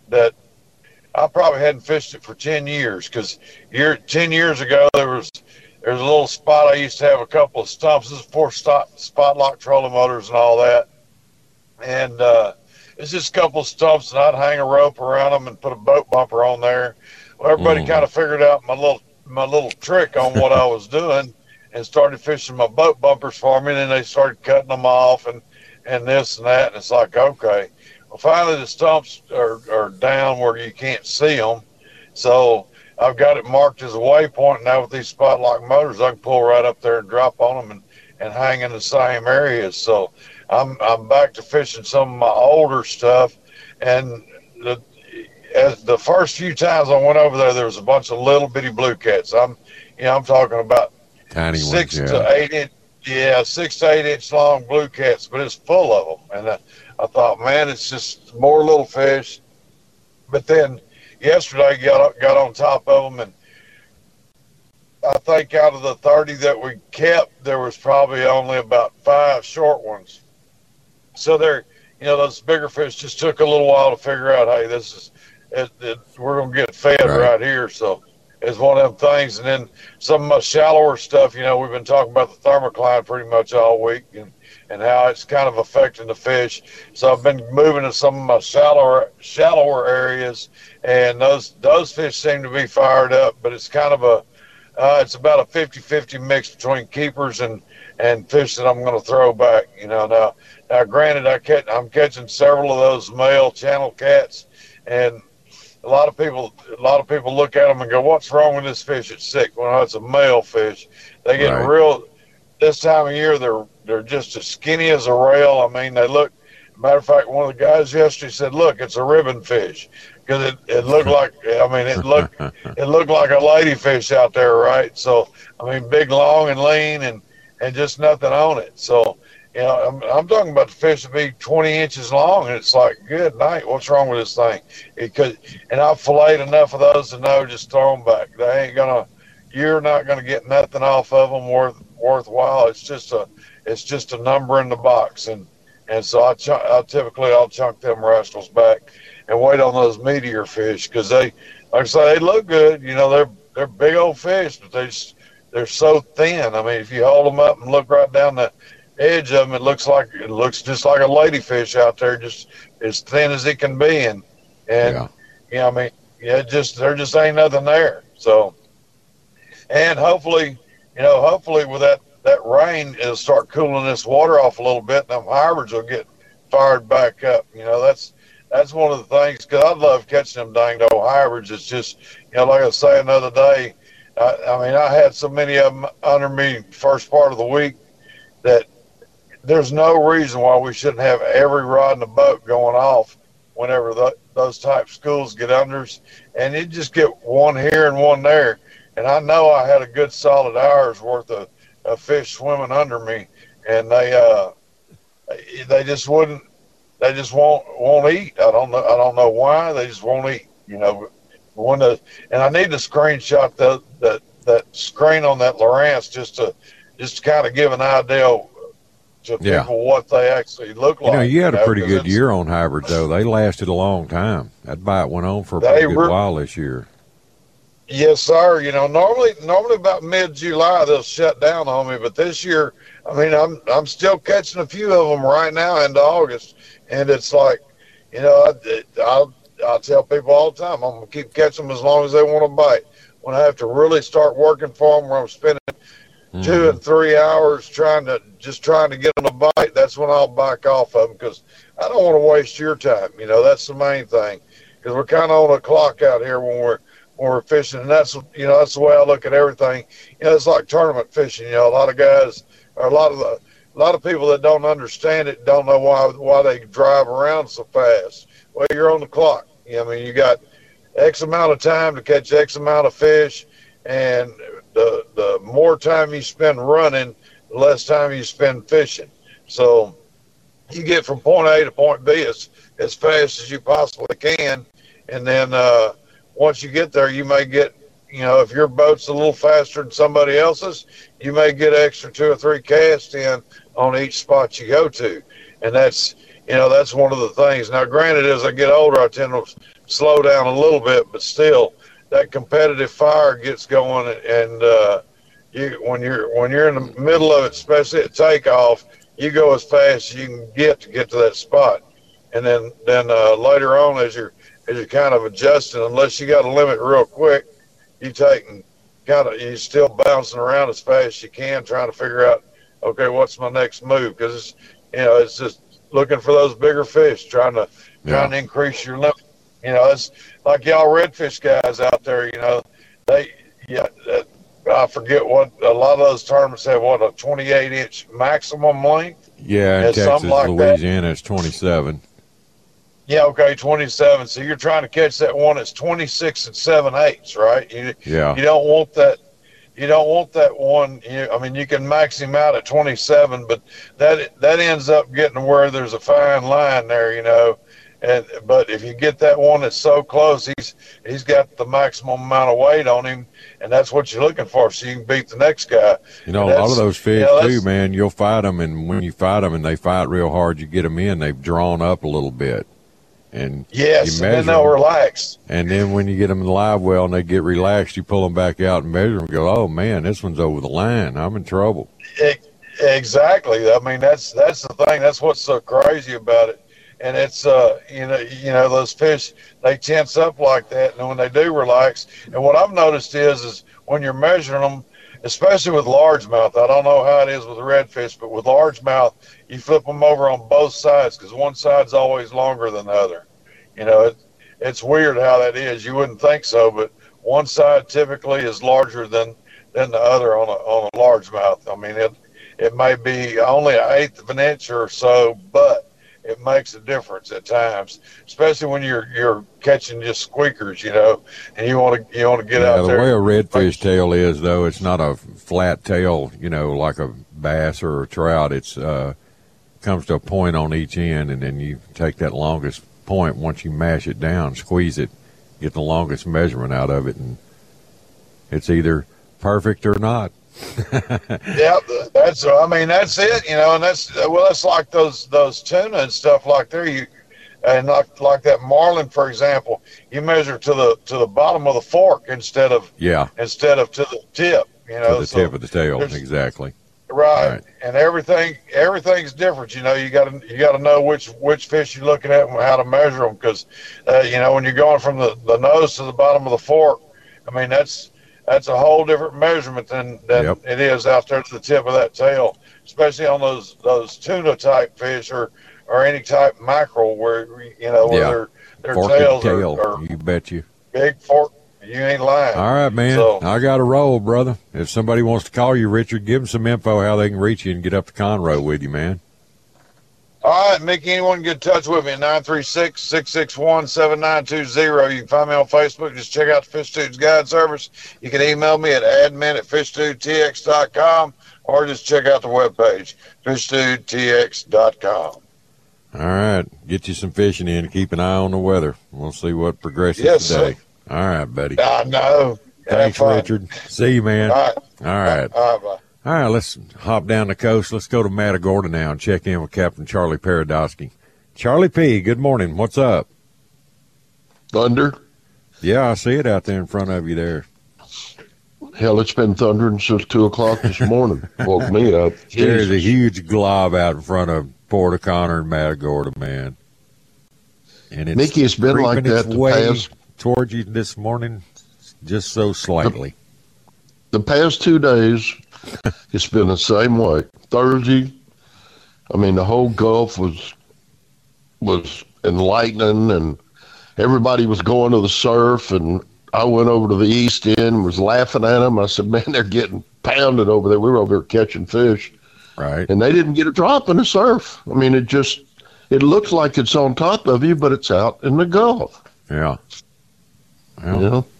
that I probably hadn't fished it for ten years, because year, ten years ago there was there was a little spot I used to have a couple of stumps. This is before spot, spot lock trolling motors and all that. And uh, it's just a couple of stumps, and I'd hang a rope around them and put a boat bumper on there. Well, everybody mm. kind of figured out my little my little trick on what I was doing and started fishing my boat bumpers for me. And then they started cutting them off and, and this and that. And it's like, okay. Well, finally the stumps are, are down where you can't see them. So I've got it marked as a waypoint. Now with these spot lock motors, I can pull right up there and drop on them and, and hang in the same areas. So I'm I'm back to fishing some of my older stuff. And the as the first few times I went over there, there was a bunch of little bitty blue cats. I'm you know I'm talking about tiny six ones, yeah. to eight inch, yeah, six to eight inch long blue cats, but it's full of them. And I, I thought, man, it's just more little fish. But then yesterday got got on top of them, and I think out of the thirty that we kept, there was probably only about five short ones. So they're, you know, those bigger fish just took a little while to figure out, hey, this is, it, it, we're going to get fed right. right here. So it's one of them things. And then some of my shallower stuff, you know, we've been talking about the thermocline pretty much all week, and, and how it's kind of affecting the fish. So I've been moving to some of my shallower, shallower areas, and those, those fish seem to be fired up, but it's kind of a, uh, it's about a fifty-fifty mix between keepers and, and fish that I'm going to throw back, you know. Now, now granted, I catch, I'm catching several of those male channel cats, and a lot of people, a lot of people look at them and go, "What's wrong with this fish? It's sick." Well, it's a male fish. They get right. real. This time of year, they're they're just as skinny as a rail. I mean, they look. Matter of fact, one of the guys yesterday said, "Look, it's a ribbon fish," because it, it looked like. I mean, it looked it looked like a ladyfish out there, right? So, I mean, big, long, and lean, and and just nothing on it. So, you know, I'm, I'm talking about the fish to be twenty inches long, and it's like, good night, what's wrong with this thing? It could, and I've filleted enough of those to know, just throw them back. They ain't gonna, you're not gonna get nothing off of them worth worthwhile. It's just a, it's just a number in the box, and and so I, ch- I typically I'll chunk them rascals back and wait on those meteor fish, because they, like I say, they look good. You know, they're they're big old fish, but they just, they're so thin. I mean, if you hold them up and look right down the edge of them, it looks like it looks just like a ladyfish out there, just as thin as it can be. And and yeah, you know, I mean, yeah, just there just ain't nothing there. So, and hopefully, you know, hopefully with that that rain, it'll start cooling this water off a little bit, and them hybrids will get fired back up. You know, that's that's one of the things, because I love catching them dang old hybrids. It's just, you know, like I was saying the other day, I, I mean, I had so many of them under me first part of the week that there's no reason why we shouldn't have every rod in the boat going off whenever the, those type schools get unders, and you just get one here and one there. And I know I had a good solid hour's worth of, of fish swimming under me, and they uh, they just wouldn't, they just won't won't eat. I don't know I don't know why, they just won't eat. You know, when the, and I need to screenshot the that that screen on that Lowrance just to just to kind of give an idea to yeah. people what they actually look like. You know, you had you a know, pretty good year on hybrids, though. They lasted a long time. That bite went on for a pretty good re- while this year. Yes, sir. You know, normally, normally about mid-July they'll shut down on me, but this year, I mean, I'm I'm still catching a few of them right now into August, and it's like, you know, I, I'll I'll tell people all the time, I'm gonna keep catching them as long as they want to bite. When I have to really start working for them, where I'm spending mm-hmm. two and three hours trying to just trying to get them to bite, that's when I'll back off of them, because I don't want to waste your time. You know, that's the main thing, because we're kind of on a clock out here when we're when we're fishing, and that's, you know, that's the way I look at everything. You know, it's like tournament fishing. You know, a lot of guys, or a lot of the, a lot of people that don't understand it don't know why why they drive around so fast. Well, you're on the clock. You know, I mean, you got X amount of time to catch X amount of fish, and the the more time you spend running, the less time you spend fishing. So you get from point A to point B as as fast as you possibly can, and then uh, once you get there, you may get, you know, if your boat's a little faster than somebody else's, you may get extra two or three casts in on each spot you go to. And that's, you know, that's one of the things. Now, granted, as I get older, I tend to slow down a little bit, but still that competitive fire gets going. And uh, you, when you're when you're in the middle of it, especially at takeoff, you go as fast as you can get to get to that spot. And then then uh, later on, as you're as you're kind of adjusting, unless you got to limit real quick, you taking kind of you're still bouncing around as fast as you can, trying to figure out, okay, what's my next move? Because it's you know it's just looking for those bigger fish, trying to yeah. trying to increase your limit. You know, it's like y'all redfish guys out there. You know, they yeah. Uh, I forget what a lot of those tournaments have. What, a twenty-eight inch maximum length? Yeah, in and Texas, like Louisiana, it's twenty-seven. Yeah, okay, twenty-seven. So you're trying to catch that one that's twenty-six and seven eighths, right? You, yeah. You don't want that. You don't want that one. You, I mean, you can max him out at twenty-seven, but that that ends up getting to where there's a fine line there, you know. And but if you get that one that's so close, he's he's got the maximum amount of weight on him, and that's what you're looking for, so you can beat the next guy. You know, a lot of those fish, you know, too, man, you'll fight them, and when you fight them and they fight real hard, you get them in, they've drawn up a little bit. And yes, you and then they'll them, relax. And then when you get them in the live well and they get relaxed, you pull them back out and measure them and go, oh, man, this one's over the line. I'm in trouble. It, exactly. I mean, that's that's the thing. That's what's so crazy about it. And it's, uh, you know, you know, those fish, they tense up like that. And when they do relax, and what I've noticed is, is when you're measuring them, especially with largemouth, I don't know how it is with redfish, but with largemouth, you flip them over on both sides because one side's always longer than the other. You know, it, it's weird how that is. You wouldn't think so, but one side typically is larger than, than the other on a, on a largemouth. I mean, it, it may be only an eighth of an inch or so, but it makes a difference at times, especially when you're you're catching just squeakers, you know, and you want to you want to get yeah, out the there. The way a redfish tail is, though, it's not a flat tail, you know, like a bass or a trout. It's uh, comes to a point on each end, and then you take that longest point. Once you mash it down, squeeze it, get the longest measurement out of it, and it's either perfect or not. Yeah, that's. I mean, that's it. You know, and that's well, that's like those those tuna and stuff like there. You and like like that marlin, for example. You measure to the to the bottom of the fork instead of yeah instead of to the tip. You know, to the so tip of the tail. Exactly. Right. right, and everything everything's different. You know, you got to you got to know which which fish you're looking at and how to measure them because uh, you know when you're going from the, the nose to the bottom of the fork. I mean, that's. That's a whole different measurement than, than yep. it is out there to the tip of that tail, especially on those those tuna type fish or, or any type mackerel where you know where yeah. their their Forked tails tail. are, are you bet you big fork. You ain't lying. All right, man. So, I got to roll, brother. If somebody wants to call you, Richard, give them some info how they can reach you and get up to Conroe with you, man. All right, Mickey, anyone get in touch with me at nine three six, six six one, seven nine two zero. You can find me on Facebook. Just check out the Fish Dudes Guide Service. You can email me at admin at fish dude t x dot com or just check out the webpage, fish dude t x dot com. All right. Get you some fishing in. Keep an eye on the weather. We'll see what progresses yes, today. Sir. All right, buddy. I know. Thanks, Richard. See you, man. All right. All right. All right, bye. All right, let's hop down the coast. Let's go to Matagorda now and check in with Captain Charlie Paradosky. Charlie P., good morning. What's up? Thunder? Yeah, I see it out there in front of you there. Hell, it's been thundering since two o'clock this morning. Woke me up. There's a huge glob out in front of Port O'Connor and Matagorda, man. And it's Mickey, it's been like that the past... towards you this morning, just so slightly. The, the past two days... It's been the same way. Thursday, I mean, the whole Gulf was was enlightening, and everybody was going to the surf, and I went over to the east end and was laughing at them. I said, man, they're getting pounded over there. We were over there catching fish. Right. And they didn't get a drop in the surf. I mean, it just, it looks like it's on top of you, but it's out in the Gulf. Yeah. Well, you know?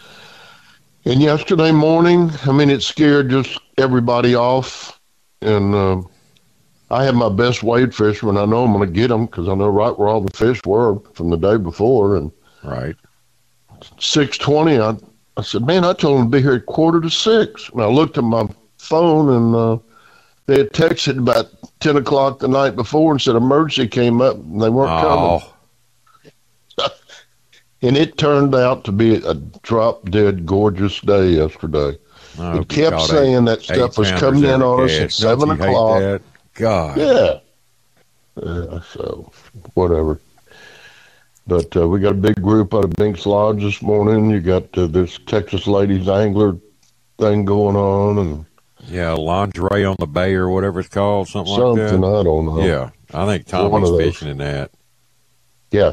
And yesterday morning, I mean, it scared just everybody off. And uh, I have my best wade fisherman. I know I'm going to get them because I know right where all the fish were from the day before. And right. six twenty, I, I said, man, I told them to be here at quarter to six. And I looked at my phone, and uh, they had texted about ten o'clock the night before and said emergency came up, and they weren't oh. coming. And it turned out to be a drop-dead gorgeous day yesterday. Oh, it kept saying eight, that stuff was coming in on us at seven o'clock. That? God. Yeah. Yeah, so, whatever. But uh, we got a big group out of Binks Lodge this morning. You got uh, this Texas Ladies Angler thing going on. and Yeah, lingerie on the bay or whatever it's called, something, something like that. I don't know. Yeah, I think Tommy's fishing in that. Yeah.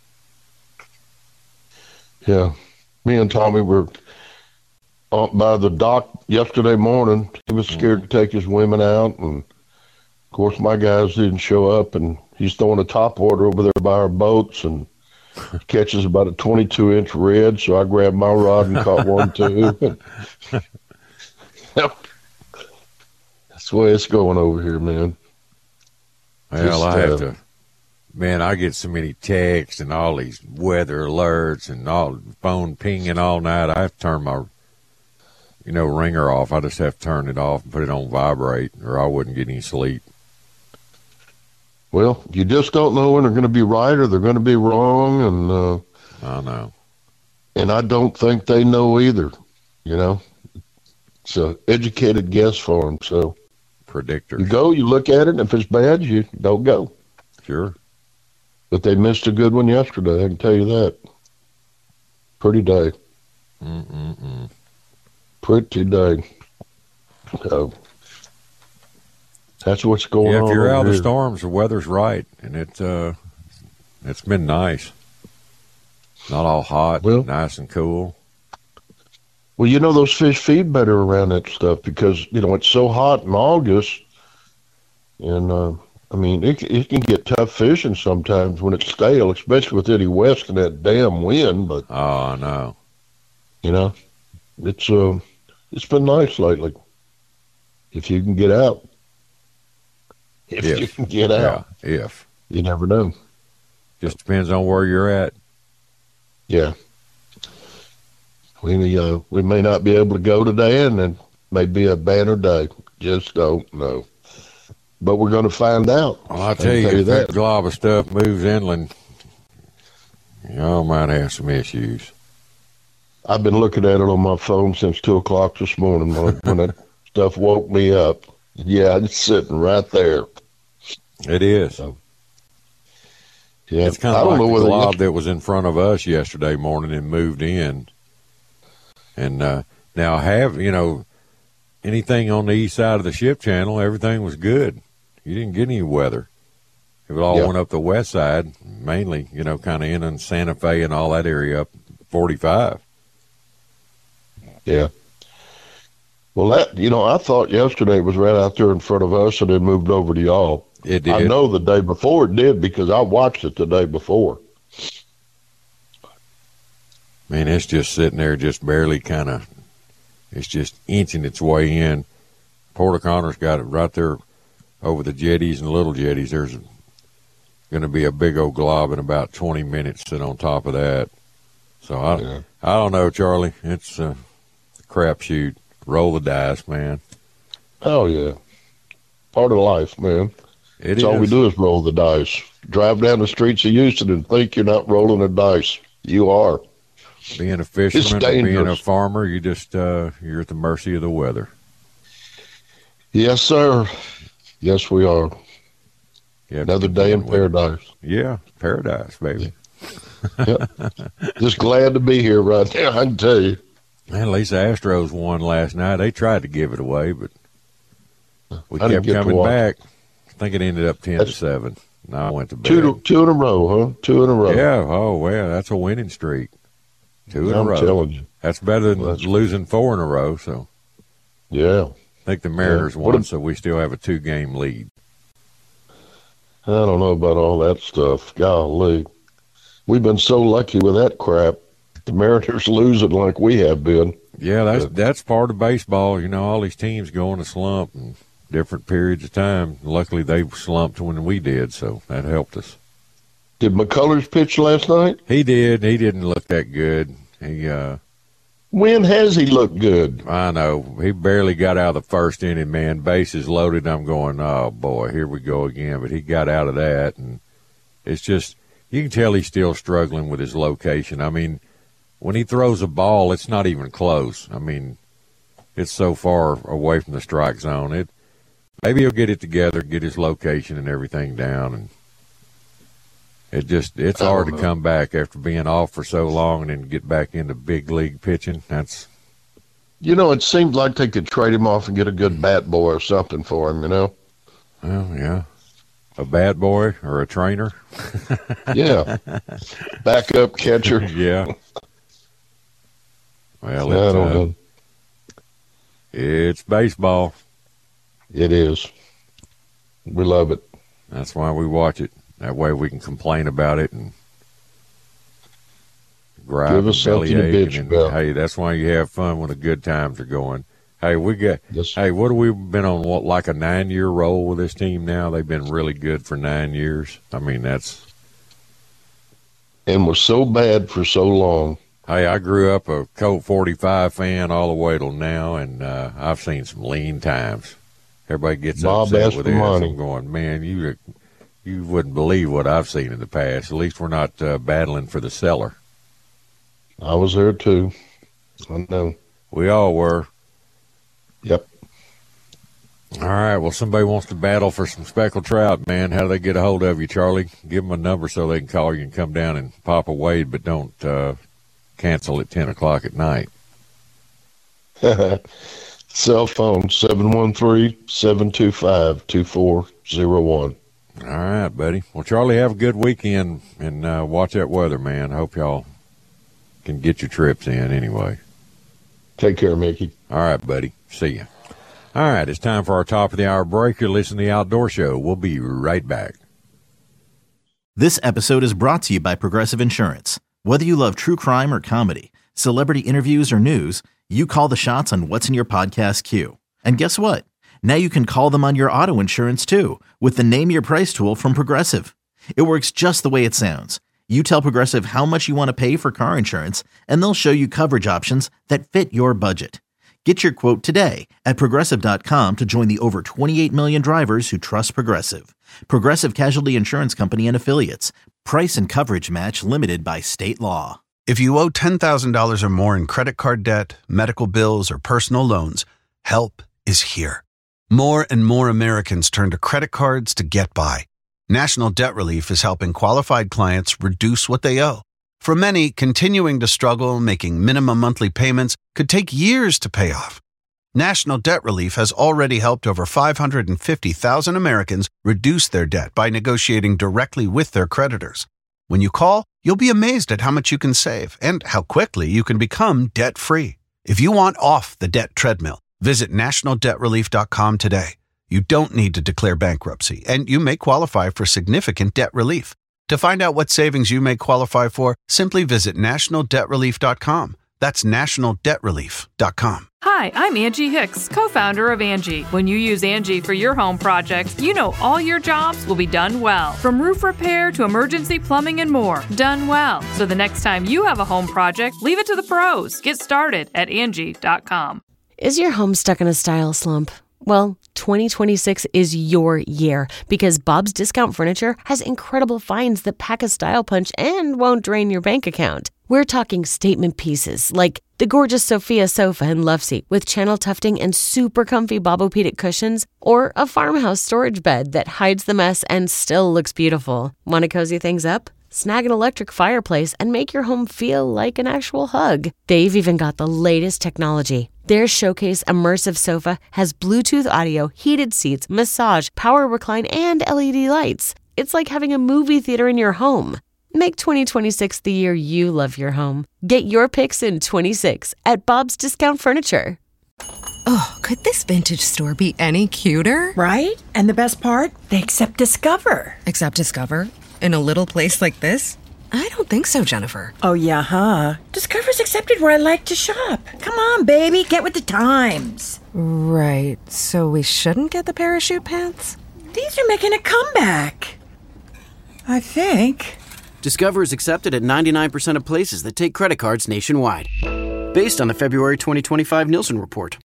Yeah. Me and Tommy were up by the dock yesterday morning. He was scared to take his women out, and of course my guys didn't show up, and he's throwing a top order over there by our boats and catches about a twenty-two inch red, so I grabbed my rod and caught one too. That's the way it's going over here, man. Well, Just, I have uh, to, man, I get so many texts and all these weather alerts and all phone pinging all night. I have to turn my, you know, ringer off. I just have to turn it off and put it on vibrate, or I wouldn't get any sleep. Well, you just don't know when they're going to be right or they're going to be wrong, and uh, I know. And I don't think they know either. You know, it's an educated guess for them. So, predictors. You go, you look at it, and if it's bad, you don't go. Sure. But they missed a good one yesterday. I can tell you that. Pretty day. Mm-mm-mm. Pretty day. So that's what's going on. Yeah, if you're out here. of storms, the weather's right, and it's uh, it's been nice. Not all hot, well, nice and cool. Well, you know, those fish feed better around that stuff because, you know, it's so hot in August. And, uh, I mean, it, it can get tough fishing sometimes when it's stale, especially with Eddie West and that damn wind. But oh, I know. You know, it's uh, it's been nice lately. If you can get out. If, if you can get out. Yeah, if. You never know. Just depends on where you're at. Yeah. We uh, we may not be able to go today, and it may be a banner day. Just don't know. But we're going to find out. Well, I'll tell you, tell you if that. that glob of stuff moves inland, y'all might have some issues. I've been looking at it on my phone since two o'clock this morning when, when that stuff woke me up. Yeah, it's sitting right there. It is. So, yeah, it's kind I of don't like know the whether glob you- that was in front of us yesterday morning and moved in. And uh, now have, you know, anything on the east side of the ship channel, everything was good. You didn't get any weather. It all Yeah. went up the west side, mainly, you know, kind of in on Santa Fe and all that area up forty-five. Yeah. Well, that, you know, I thought yesterday was right out there in front of us and it moved over to y'all. It did. I know the day before it did because I watched it the day before. Man, it's just sitting there, just barely kind of, it's just inching its way in. Port O'Connor's got it right there over the jetties and little jetties. There's going to be a big old glob in about twenty minutes sit on top of that. So I, Yeah. I don't know, Charlie. It's a crapshoot. Roll the dice, man. Oh, yeah. Part of life, man. It That's all we is. do is roll the dice. Drive down the streets of Houston and think you're not rolling a dice. You are. Being a fisherman, or being a dangerous. farmer, you just uh, you're at the mercy of the weather. Yes, sir. Yes, we are. You have to Another day in contend with it. paradise. Yeah, paradise, baby. Yep. Just glad to be here right now, I can tell you. Man, at least the Astros won last night. They tried to give it away, but we I didn't kept get to coming watch. back. I think it ended up ten to That's- seven. No, I went to bed. Two, to, two in a row, huh? Two in a row. Yeah. Oh well, that's a winning streak. Two in I'm a row. telling you. That's better than Well, that's- losing four in a row. So Yeah. I think the Mariners Yeah. What won, a- so we still have a two-game lead. I don't know about all that stuff. Golly. We've been so lucky with that crap. The Mariners losing like we have been. Yeah, that's Good. that's part of baseball. You know, all these teams go in a slump and different periods of time. Luckily, they slumped when we did, so that helped us. Did McCullers pitch last night? He did. He didn't look that good. He, uh, When has he looked good? I know. He barely got out of the first inning, man. Bases loaded. I'm going, oh, boy, here we go again. But he got out of that, and it's just you can tell he's still struggling with his location. I mean, when he throws a ball, it's not even close. I mean, it's so far away from the strike zone. It maybe he'll get it together, get his location and everything down, and it just it's hard to come back after being off for so long and then get back into big league pitching. That's You know, it seemed like they could trade him off and get a good bat boy or something for him, you know? Well, yeah. A bat boy or a trainer? Yeah. Backup catcher. Yeah. Well, I it's, don't uh, know. It's baseball. It is. We love it. That's why we watch it. That way we can complain about it and gripe Give us and something to bellyache. bitch And, about. hey, that's why you have fun when the good times are going. Hey, we got. Yes. Hey, what have we been on? What, like a nine-year roll with this team now? They've been really good for nine years. I mean, that's. And was so bad for so long. Hey, I grew up a Colt forty-five fan all the way till now, and uh, I've seen some lean times. Everybody gets Bob upset with this. Aspromonte. I'm going, man, you you wouldn't believe what I've seen in the past. At least we're not uh, battling for the cellar. I was there too. I know. We all were. Yep. All right. Well, somebody wants to battle for some speckled trout, man. How do they get a hold of you, Charlie? Give them a number so they can call you and come down and pop a wade, but don't uh, cancel at ten o'clock at night. Cell phone seven one three, seven two five, two four zero one. All right, buddy. Well, Charlie, have a good weekend, and uh, watch that weather, man. I hope y'all can get your trips in anyway. Take care, Mickey. All right, buddy. See ya. All right, it's time for our top of the hour break. You're listening to The Outdoor Show. We'll be right back. This episode is brought to you by Progressive Insurance. Whether you love true crime or comedy, celebrity interviews or news, you call the shots on what's in your podcast queue. And guess what? Now you can call them on your auto insurance too with the Name Your Price tool from Progressive. It works just the way it sounds. You tell Progressive how much you want to pay for car insurance, and they'll show you coverage options that fit your budget. Get your quote today at Progressive dot com to join the over twenty-eight million drivers who trust Progressive. Progressive Casualty Insurance Company and Affiliates. Price and coverage match limited by state law. If you owe ten thousand dollars or more in credit card debt, medical bills, or personal loans, help is here. More and more Americans turn to credit cards to get by. National Debt Relief is helping qualified clients reduce what they owe. For many, continuing to struggle making minimum monthly payments could take years to pay off. National Debt Relief has already helped over five hundred fifty thousand Americans reduce their debt by negotiating directly with their creditors. When you call, you'll be amazed at how much you can save and how quickly you can become debt-free. If you want off the debt treadmill, visit national debt relief dot com today. You don't need to declare bankruptcy, and you may qualify for significant debt relief. To find out what savings you may qualify for, simply visit national debt relief dot com. That's national debt relief dot com. Hi, I'm Angie Hicks, co-founder of Angie. When you use Angie for your home projects, you know all your jobs will be done well. From roof repair to emergency plumbing and more, done well. So the next time you have a home project, leave it to the pros. Get started at Angie dot com. Is your home stuck in a style slump? Well, twenty twenty-six is your year because Bob's Discount Furniture has incredible finds that pack a style punch and won't drain your bank account. We're talking statement pieces like the gorgeous Sophia sofa and love seat with channel tufting and super comfy Bobopedic cushions, or a farmhouse storage bed that hides the mess and still looks beautiful. Want to cozy things up? Snag an electric fireplace and make your home feel like an actual hug. They've even got the latest technology. Their Showcase Immersive Sofa has Bluetooth audio, heated seats, massage, power recline, and L E D lights. It's like having a movie theater in your home. Make twenty twenty-six the year you love your home. Get your picks in twenty-six at Bob's Discount Furniture. Oh, could this vintage store be any cuter? Right? And the best part? They accept Discover. Accept Discover? In a little place like this? I don't think so, Jennifer. Oh, yeah, huh? Discover's accepted where I like to shop. Come on, baby, get with the times. Right, so we shouldn't get the parachute pants? These are making a comeback. I think. Discover is accepted at ninety-nine percent of places that take credit cards nationwide. Based on the February twenty twenty-five Nielsen report.